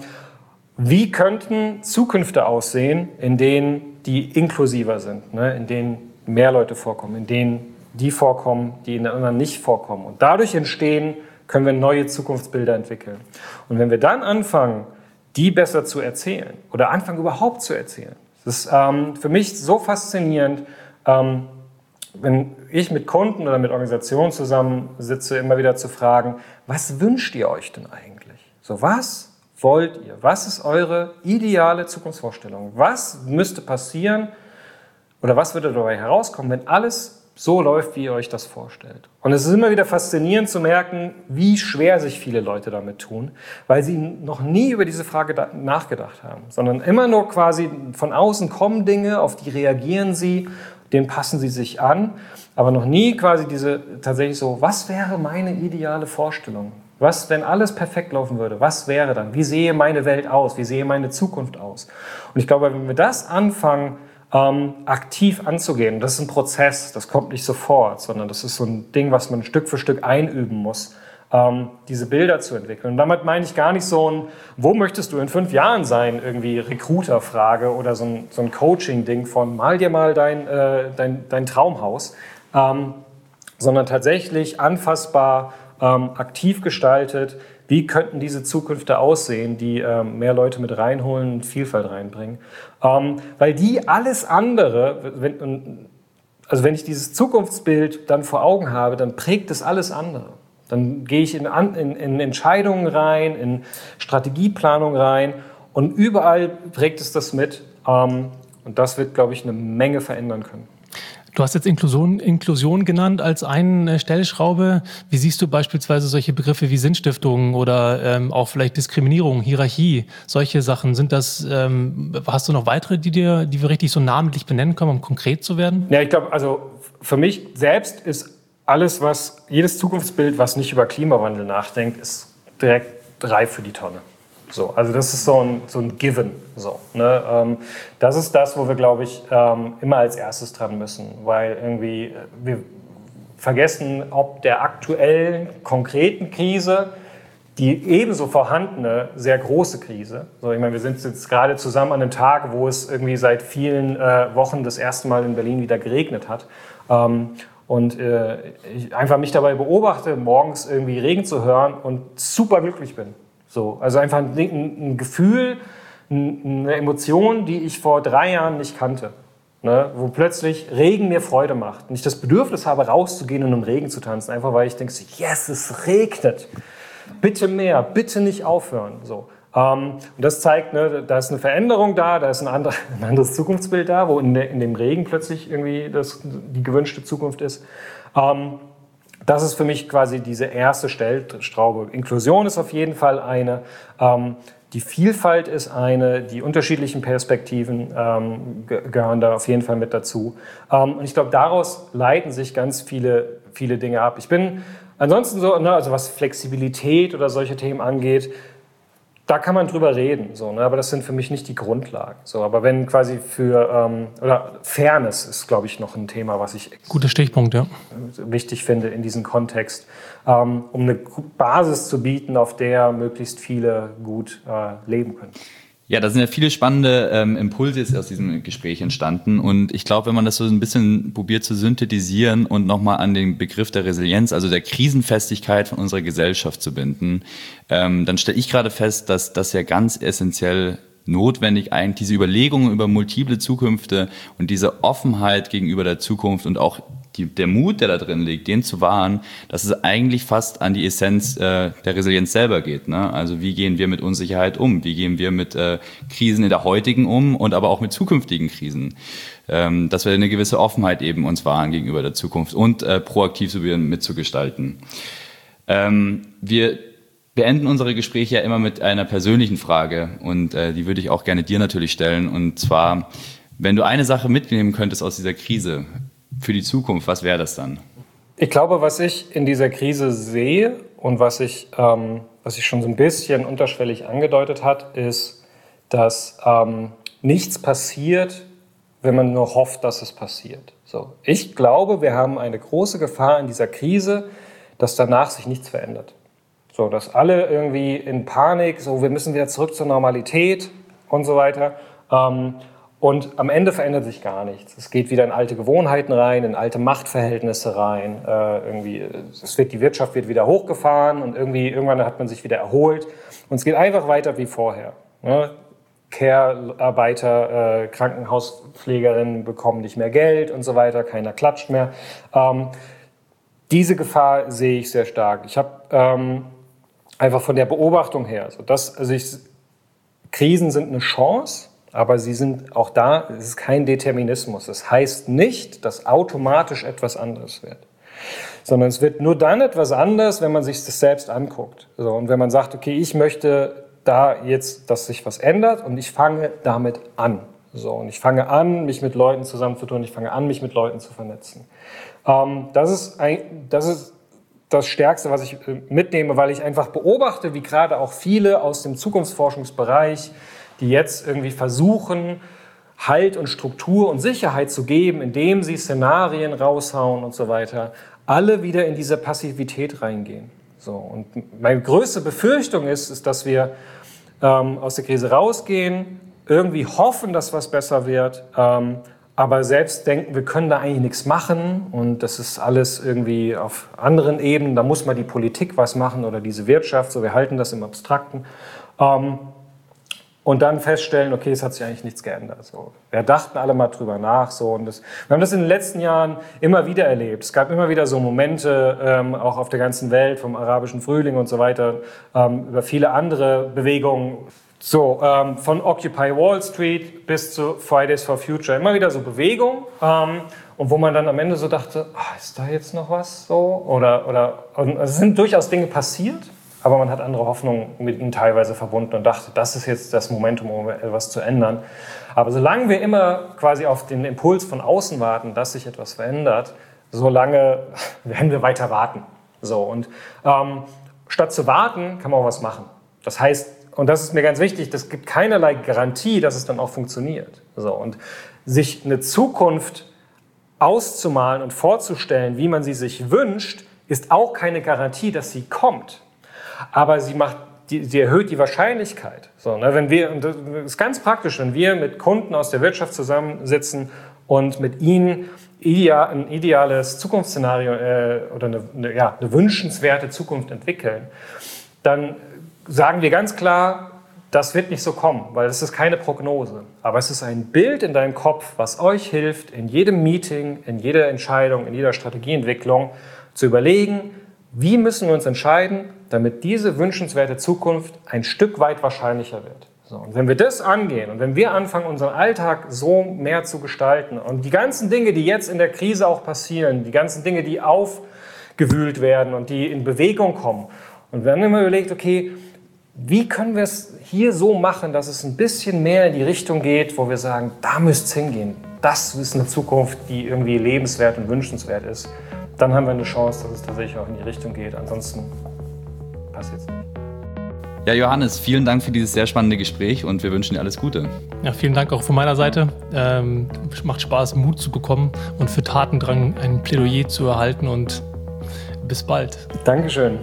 wie könnten Zukünfte aussehen, in denen die inklusiver sind, ne? In denen mehr Leute vorkommen, in denen die vorkommen, die in den anderen nicht vorkommen. Und dadurch entstehen, können wir neue Zukunftsbilder entwickeln. Und wenn wir dann anfangen, die besser zu erzählen oder anfangen überhaupt zu erzählen, das ist ähm, für mich so faszinierend, ähm, wenn ich mit Kunden oder mit Organisationen zusammensitze, immer wieder zu fragen, was wünscht ihr euch denn eigentlich? So, was wollt ihr? Was ist eure ideale Zukunftsvorstellung? Was müsste passieren oder was würde dabei herauskommen, wenn alles so läuft, wie ihr euch das vorstellt? Und es ist immer wieder faszinierend zu merken, wie schwer sich viele Leute damit tun, weil sie noch nie über diese Frage da- nachgedacht haben, sondern immer nur quasi von außen kommen Dinge, auf die reagieren sie, denen passen sie sich an, aber noch nie quasi diese tatsächlich so, was wäre meine ideale Vorstellung? Was, wenn alles perfekt laufen würde, was wäre dann? Wie sehe meine Welt aus? Wie sehe meine Zukunft aus? Und ich glaube, wenn wir das anfangen, ähm, aktiv anzugehen, das ist ein Prozess, das kommt nicht sofort, sondern das ist so ein Ding, was man Stück für Stück einüben muss, ähm, diese Bilder zu entwickeln. Und damit meine ich gar nicht so ein, wo möchtest du in fünf Jahren sein, irgendwie Recruiter-Frage oder so ein, so ein Coaching-Ding von, mal dir mal dein, äh, dein, dein Traumhaus, ähm, sondern tatsächlich anfassbar, ähm, aktiv gestaltet, wie könnten diese Zukünfte aussehen, die ähm, mehr Leute mit reinholen und Vielfalt reinbringen. Ähm, weil die alles andere, wenn, also wenn ich dieses Zukunftsbild dann vor Augen habe, dann prägt es alles andere. Dann gehe ich in, in, in Entscheidungen rein, in Strategieplanung rein und überall prägt es das mit. Ähm, und das wird, glaube ich, eine Menge verändern können. Du hast jetzt Inklusion, Inklusion genannt als eine Stellschraube. Wie siehst du beispielsweise solche Begriffe wie Sinnstiftung oder ähm, auch vielleicht Diskriminierung, Hierarchie, solche Sachen? Sind das, ähm, hast du noch weitere, die dir, die wir richtig so namentlich benennen können, um konkret zu werden? Ja, ich glaube, also für mich selbst ist alles, was, jedes Zukunftsbild, was nicht über Klimawandel nachdenkt, ist direkt reif für die Tonne. So, also das ist so ein, so ein Given. So, ne? ähm, das ist das, wo wir, glaube ich, ähm, immer als erstes dran müssen, weil irgendwie äh, wir vergessen, ob der aktuellen, konkreten Krise die ebenso vorhandene, sehr große Krise. So, ich meine, wir sind jetzt gerade zusammen an einem Tag, wo es irgendwie seit vielen äh, Wochen das erste Mal in Berlin wieder geregnet hat. Ähm, und äh, ich einfach mich dabei beobachte, morgens irgendwie Regen zu hören und super glücklich bin. So, also einfach ein, ein Gefühl, eine Emotion, die ich vor drei Jahren nicht kannte. Ne? Wo plötzlich Regen mir Freude macht. Und ich das Bedürfnis habe, rauszugehen und im Regen zu tanzen. Einfach weil ich denke, yes, es regnet. Bitte mehr, bitte nicht aufhören. So. Ähm, und das zeigt, ne, da ist eine Veränderung da, da ist ein, andere, ein anderes Zukunftsbild da, wo in, der, in dem Regen plötzlich irgendwie das, die gewünschte Zukunft ist. Ähm, Das ist für mich quasi diese erste Stellschraube. Inklusion ist auf jeden Fall eine, ähm, die Vielfalt ist eine, die unterschiedlichen Perspektiven ähm, ge- gehören da auf jeden Fall mit dazu. Ähm, und ich glaube, daraus leiten sich ganz viele, viele Dinge ab. Ich bin ansonsten so, ne, also was Flexibilität oder solche Themen angeht, da kann man drüber reden, so, ne, aber das sind für mich nicht die Grundlagen. So, aber wenn quasi für, ähm, oder Fairness ist, glaube ich, noch ein Thema, was ich Guter Stichpunkt, ja. wichtig finde in diesem Kontext, ähm, um eine Basis zu bieten, auf der möglichst viele gut äh, leben können. Ja, da sind ja viele spannende ähm, Impulse jetzt aus diesem Gespräch entstanden und ich glaube, wenn man das so ein bisschen probiert zu synthetisieren und nochmal an den Begriff der Resilienz, also der Krisenfestigkeit von unserer Gesellschaft zu binden, ähm, dann stelle ich gerade fest, dass das ja ganz essentiell notwendig eigentlich diese Überlegungen über multiple Zukünfte und diese Offenheit gegenüber der Zukunft und auch die, der Mut, der da drin liegt, den zu wahren, dass es eigentlich fast an die Essenz äh, der Resilienz selber geht. Ne? Also wie gehen wir mit Unsicherheit um? Wie gehen wir mit äh, Krisen in der heutigen um und aber auch mit zukünftigen Krisen? Ähm, dass wir eine gewisse Offenheit eben uns wahren gegenüber der Zukunft und äh, proaktiv so mitzugestalten. Ähm, wir beenden unsere Gespräche ja immer mit einer persönlichen Frage und äh, die würde ich auch gerne dir natürlich stellen. Und zwar, wenn du eine Sache mitnehmen könntest aus dieser Krise für die Zukunft, was wäre das dann? Ich glaube, was ich in dieser Krise sehe und was ich, ähm, was ich schon so ein bisschen unterschwellig angedeutet hat, ist, dass ähm, nichts passiert, wenn man nur hofft, dass es passiert. So, ich glaube, wir haben eine große Gefahr in dieser Krise, dass danach sich nichts verändert. So, dass alle irgendwie in Panik, so wir müssen wieder zurück zur Normalität und so weiter. Ähm, und am Ende verändert sich gar nichts. Es geht wieder in alte Gewohnheiten rein, in alte Machtverhältnnisse rein. Äh, irgendwie, es wird, die Wirtschaft wird wieder hochgefahren und irgendwie, irgendwann hat man sich wieder erholt. Und es geht einfach weiter wie vorher. Ne? Care-Arbeiter, äh, Krankenhauspflegerinnen bekommen nicht mehr Geld und so weiter, keiner klatscht mehr. Ähm, diese Gefahr sehe ich sehr stark. Ich habe ähm, einfach von der Beobachtung her, also das, also ich, Krisen sind eine Chance, aber sie sind auch da, es ist kein Determinismus. Das heißt nicht, dass automatisch etwas anderes wird, sondern es wird nur dann etwas anders, wenn man sich das selbst anguckt. So, und wenn man sagt, okay, ich möchte da jetzt, dass sich was ändert und ich fange damit an. So, und ich fange an, mich mit Leuten zusammenzutun, ich fange an, mich mit Leuten zu vernetzen. Ähm, das ist ein, das ist das Stärkste, was ich mitnehme, weil ich einfach beobachte, wie gerade auch viele aus dem Zukunftsforschungsbereich, die jetzt irgendwie versuchen, Halt und Struktur und Sicherheit zu geben, indem sie Szenarien raushauen und so weiter, alle wieder in diese Passivität reingehen. So, und meine größte Befürchtung ist, ist dass wir ähm, aus der Krise rausgehen, irgendwie hoffen, dass was besser wird, ähm, aber selbst denken, wir können da eigentlich nichts machen und das ist alles irgendwie auf anderen Ebenen, da muss mal die Politik was machen oder diese Wirtschaft, so wir halten das im Abstrakten. Ähm, und dann feststellen, okay, es hat sich eigentlich nichts geändert. So, wir dachten alle mal drüber nach. So, und das, wir haben das in den letzten Jahren immer wieder erlebt. Es gab immer wieder so Momente, ähm, auch auf der ganzen Welt, vom arabischen Frühling und so weiter, ähm, über viele andere Bewegungen. So, ähm, von Occupy Wall Street bis zu Fridays for Future. Immer wieder so Bewegungen. Ähm, und wo man dann am Ende so dachte, ah, ist da jetzt noch was? So? Oder, oder, und es sind durchaus Dinge passiert. Aber man hat andere Hoffnungen mit ihnen teilweise verbunden und dachte, das ist jetzt das Momentum, um etwas zu ändern. Aber solange wir immer quasi auf den Impuls von außen warten, dass sich etwas verändert, solange werden wir weiter warten. So, und ähm, statt zu warten, kann man auch was machen. Das heißt, und das ist mir ganz wichtig, das gibt keinerlei Garantie, dass es dann auch funktioniert. So, und sich eine Zukunft auszumalen und vorzustellen, wie man sie sich wünscht, ist auch keine Garantie, dass sie kommt. Aber sie, macht, die, sie erhöht die Wahrscheinlichkeit. So, ne, wenn wir, und das ist ganz praktisch, wenn wir mit Kunden aus der Wirtschaft zusammensitzen und mit ihnen ideal, ein ideales Zukunftsszenario äh, oder eine, eine, ja, eine wünschenswerte Zukunft entwickeln, dann sagen wir ganz klar, das wird nicht so kommen, weil es ist keine Prognose. Aber es ist ein Bild in deinem Kopf, was euch hilft, in jedem Meeting, in jeder Entscheidung, in jeder Strategieentwicklung zu überlegen, wie müssen wir uns entscheiden, damit diese wünschenswerte Zukunft ein Stück weit wahrscheinlicher wird. So, und wenn wir das angehen und wenn wir anfangen, unseren Alltag so mehr zu gestalten und die ganzen Dinge, die jetzt in der Krise auch passieren, die ganzen Dinge, die aufgewühlt werden und die in Bewegung kommen, und wir haben immer überlegt, okay, wie können wir es hier so machen, dass es ein bisschen mehr in die Richtung geht, wo wir sagen, da müsste es hingehen. Das ist eine Zukunft, die irgendwie lebenswert und wünschenswert ist. dann haben wir eine Chance, dass es tatsächlich auch in die Richtung geht. Ansonsten passiert es nicht. Ja, Johannes, vielen Dank für dieses sehr spannende Gespräch und wir wünschen dir alles Gute. Ja, vielen Dank auch von meiner Seite. Ähm, macht Spaß, Mut zu bekommen und für Tatendrang ein Plädoyer zu erhalten und bis bald. Dankeschön.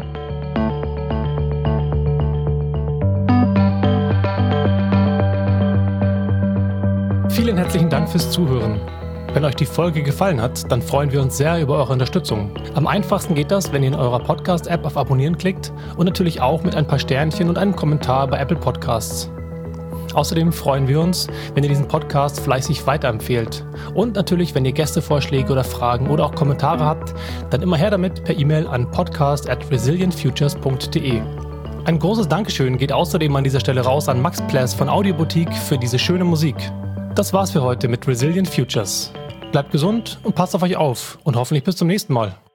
Vielen herzlichen Dank fürs Zuhören. Wenn euch die Folge gefallen hat, dann freuen wir uns sehr über eure Unterstützung. Am einfachsten geht das, wenn ihr in eurer Podcast-App auf Abonnieren klickt und natürlich auch mit ein paar Sternchen und einem Kommentar bei Apple Podcasts. Außerdem freuen wir uns, wenn ihr diesen Podcast fleißig weiterempfehlt. Und natürlich, wenn ihr Gästevorschläge oder Fragen oder auch Kommentare habt, dann immer her damit per E-Mail an podcast at resilient futures punkt de. Ein großes Dankeschön geht außerdem an dieser Stelle raus an Max Pless von Audioboutique für diese schöne Musik. Das war's für heute mit Resilient Futures. Bleibt gesund und passt auf euch auf und hoffentlich bis zum nächsten Mal.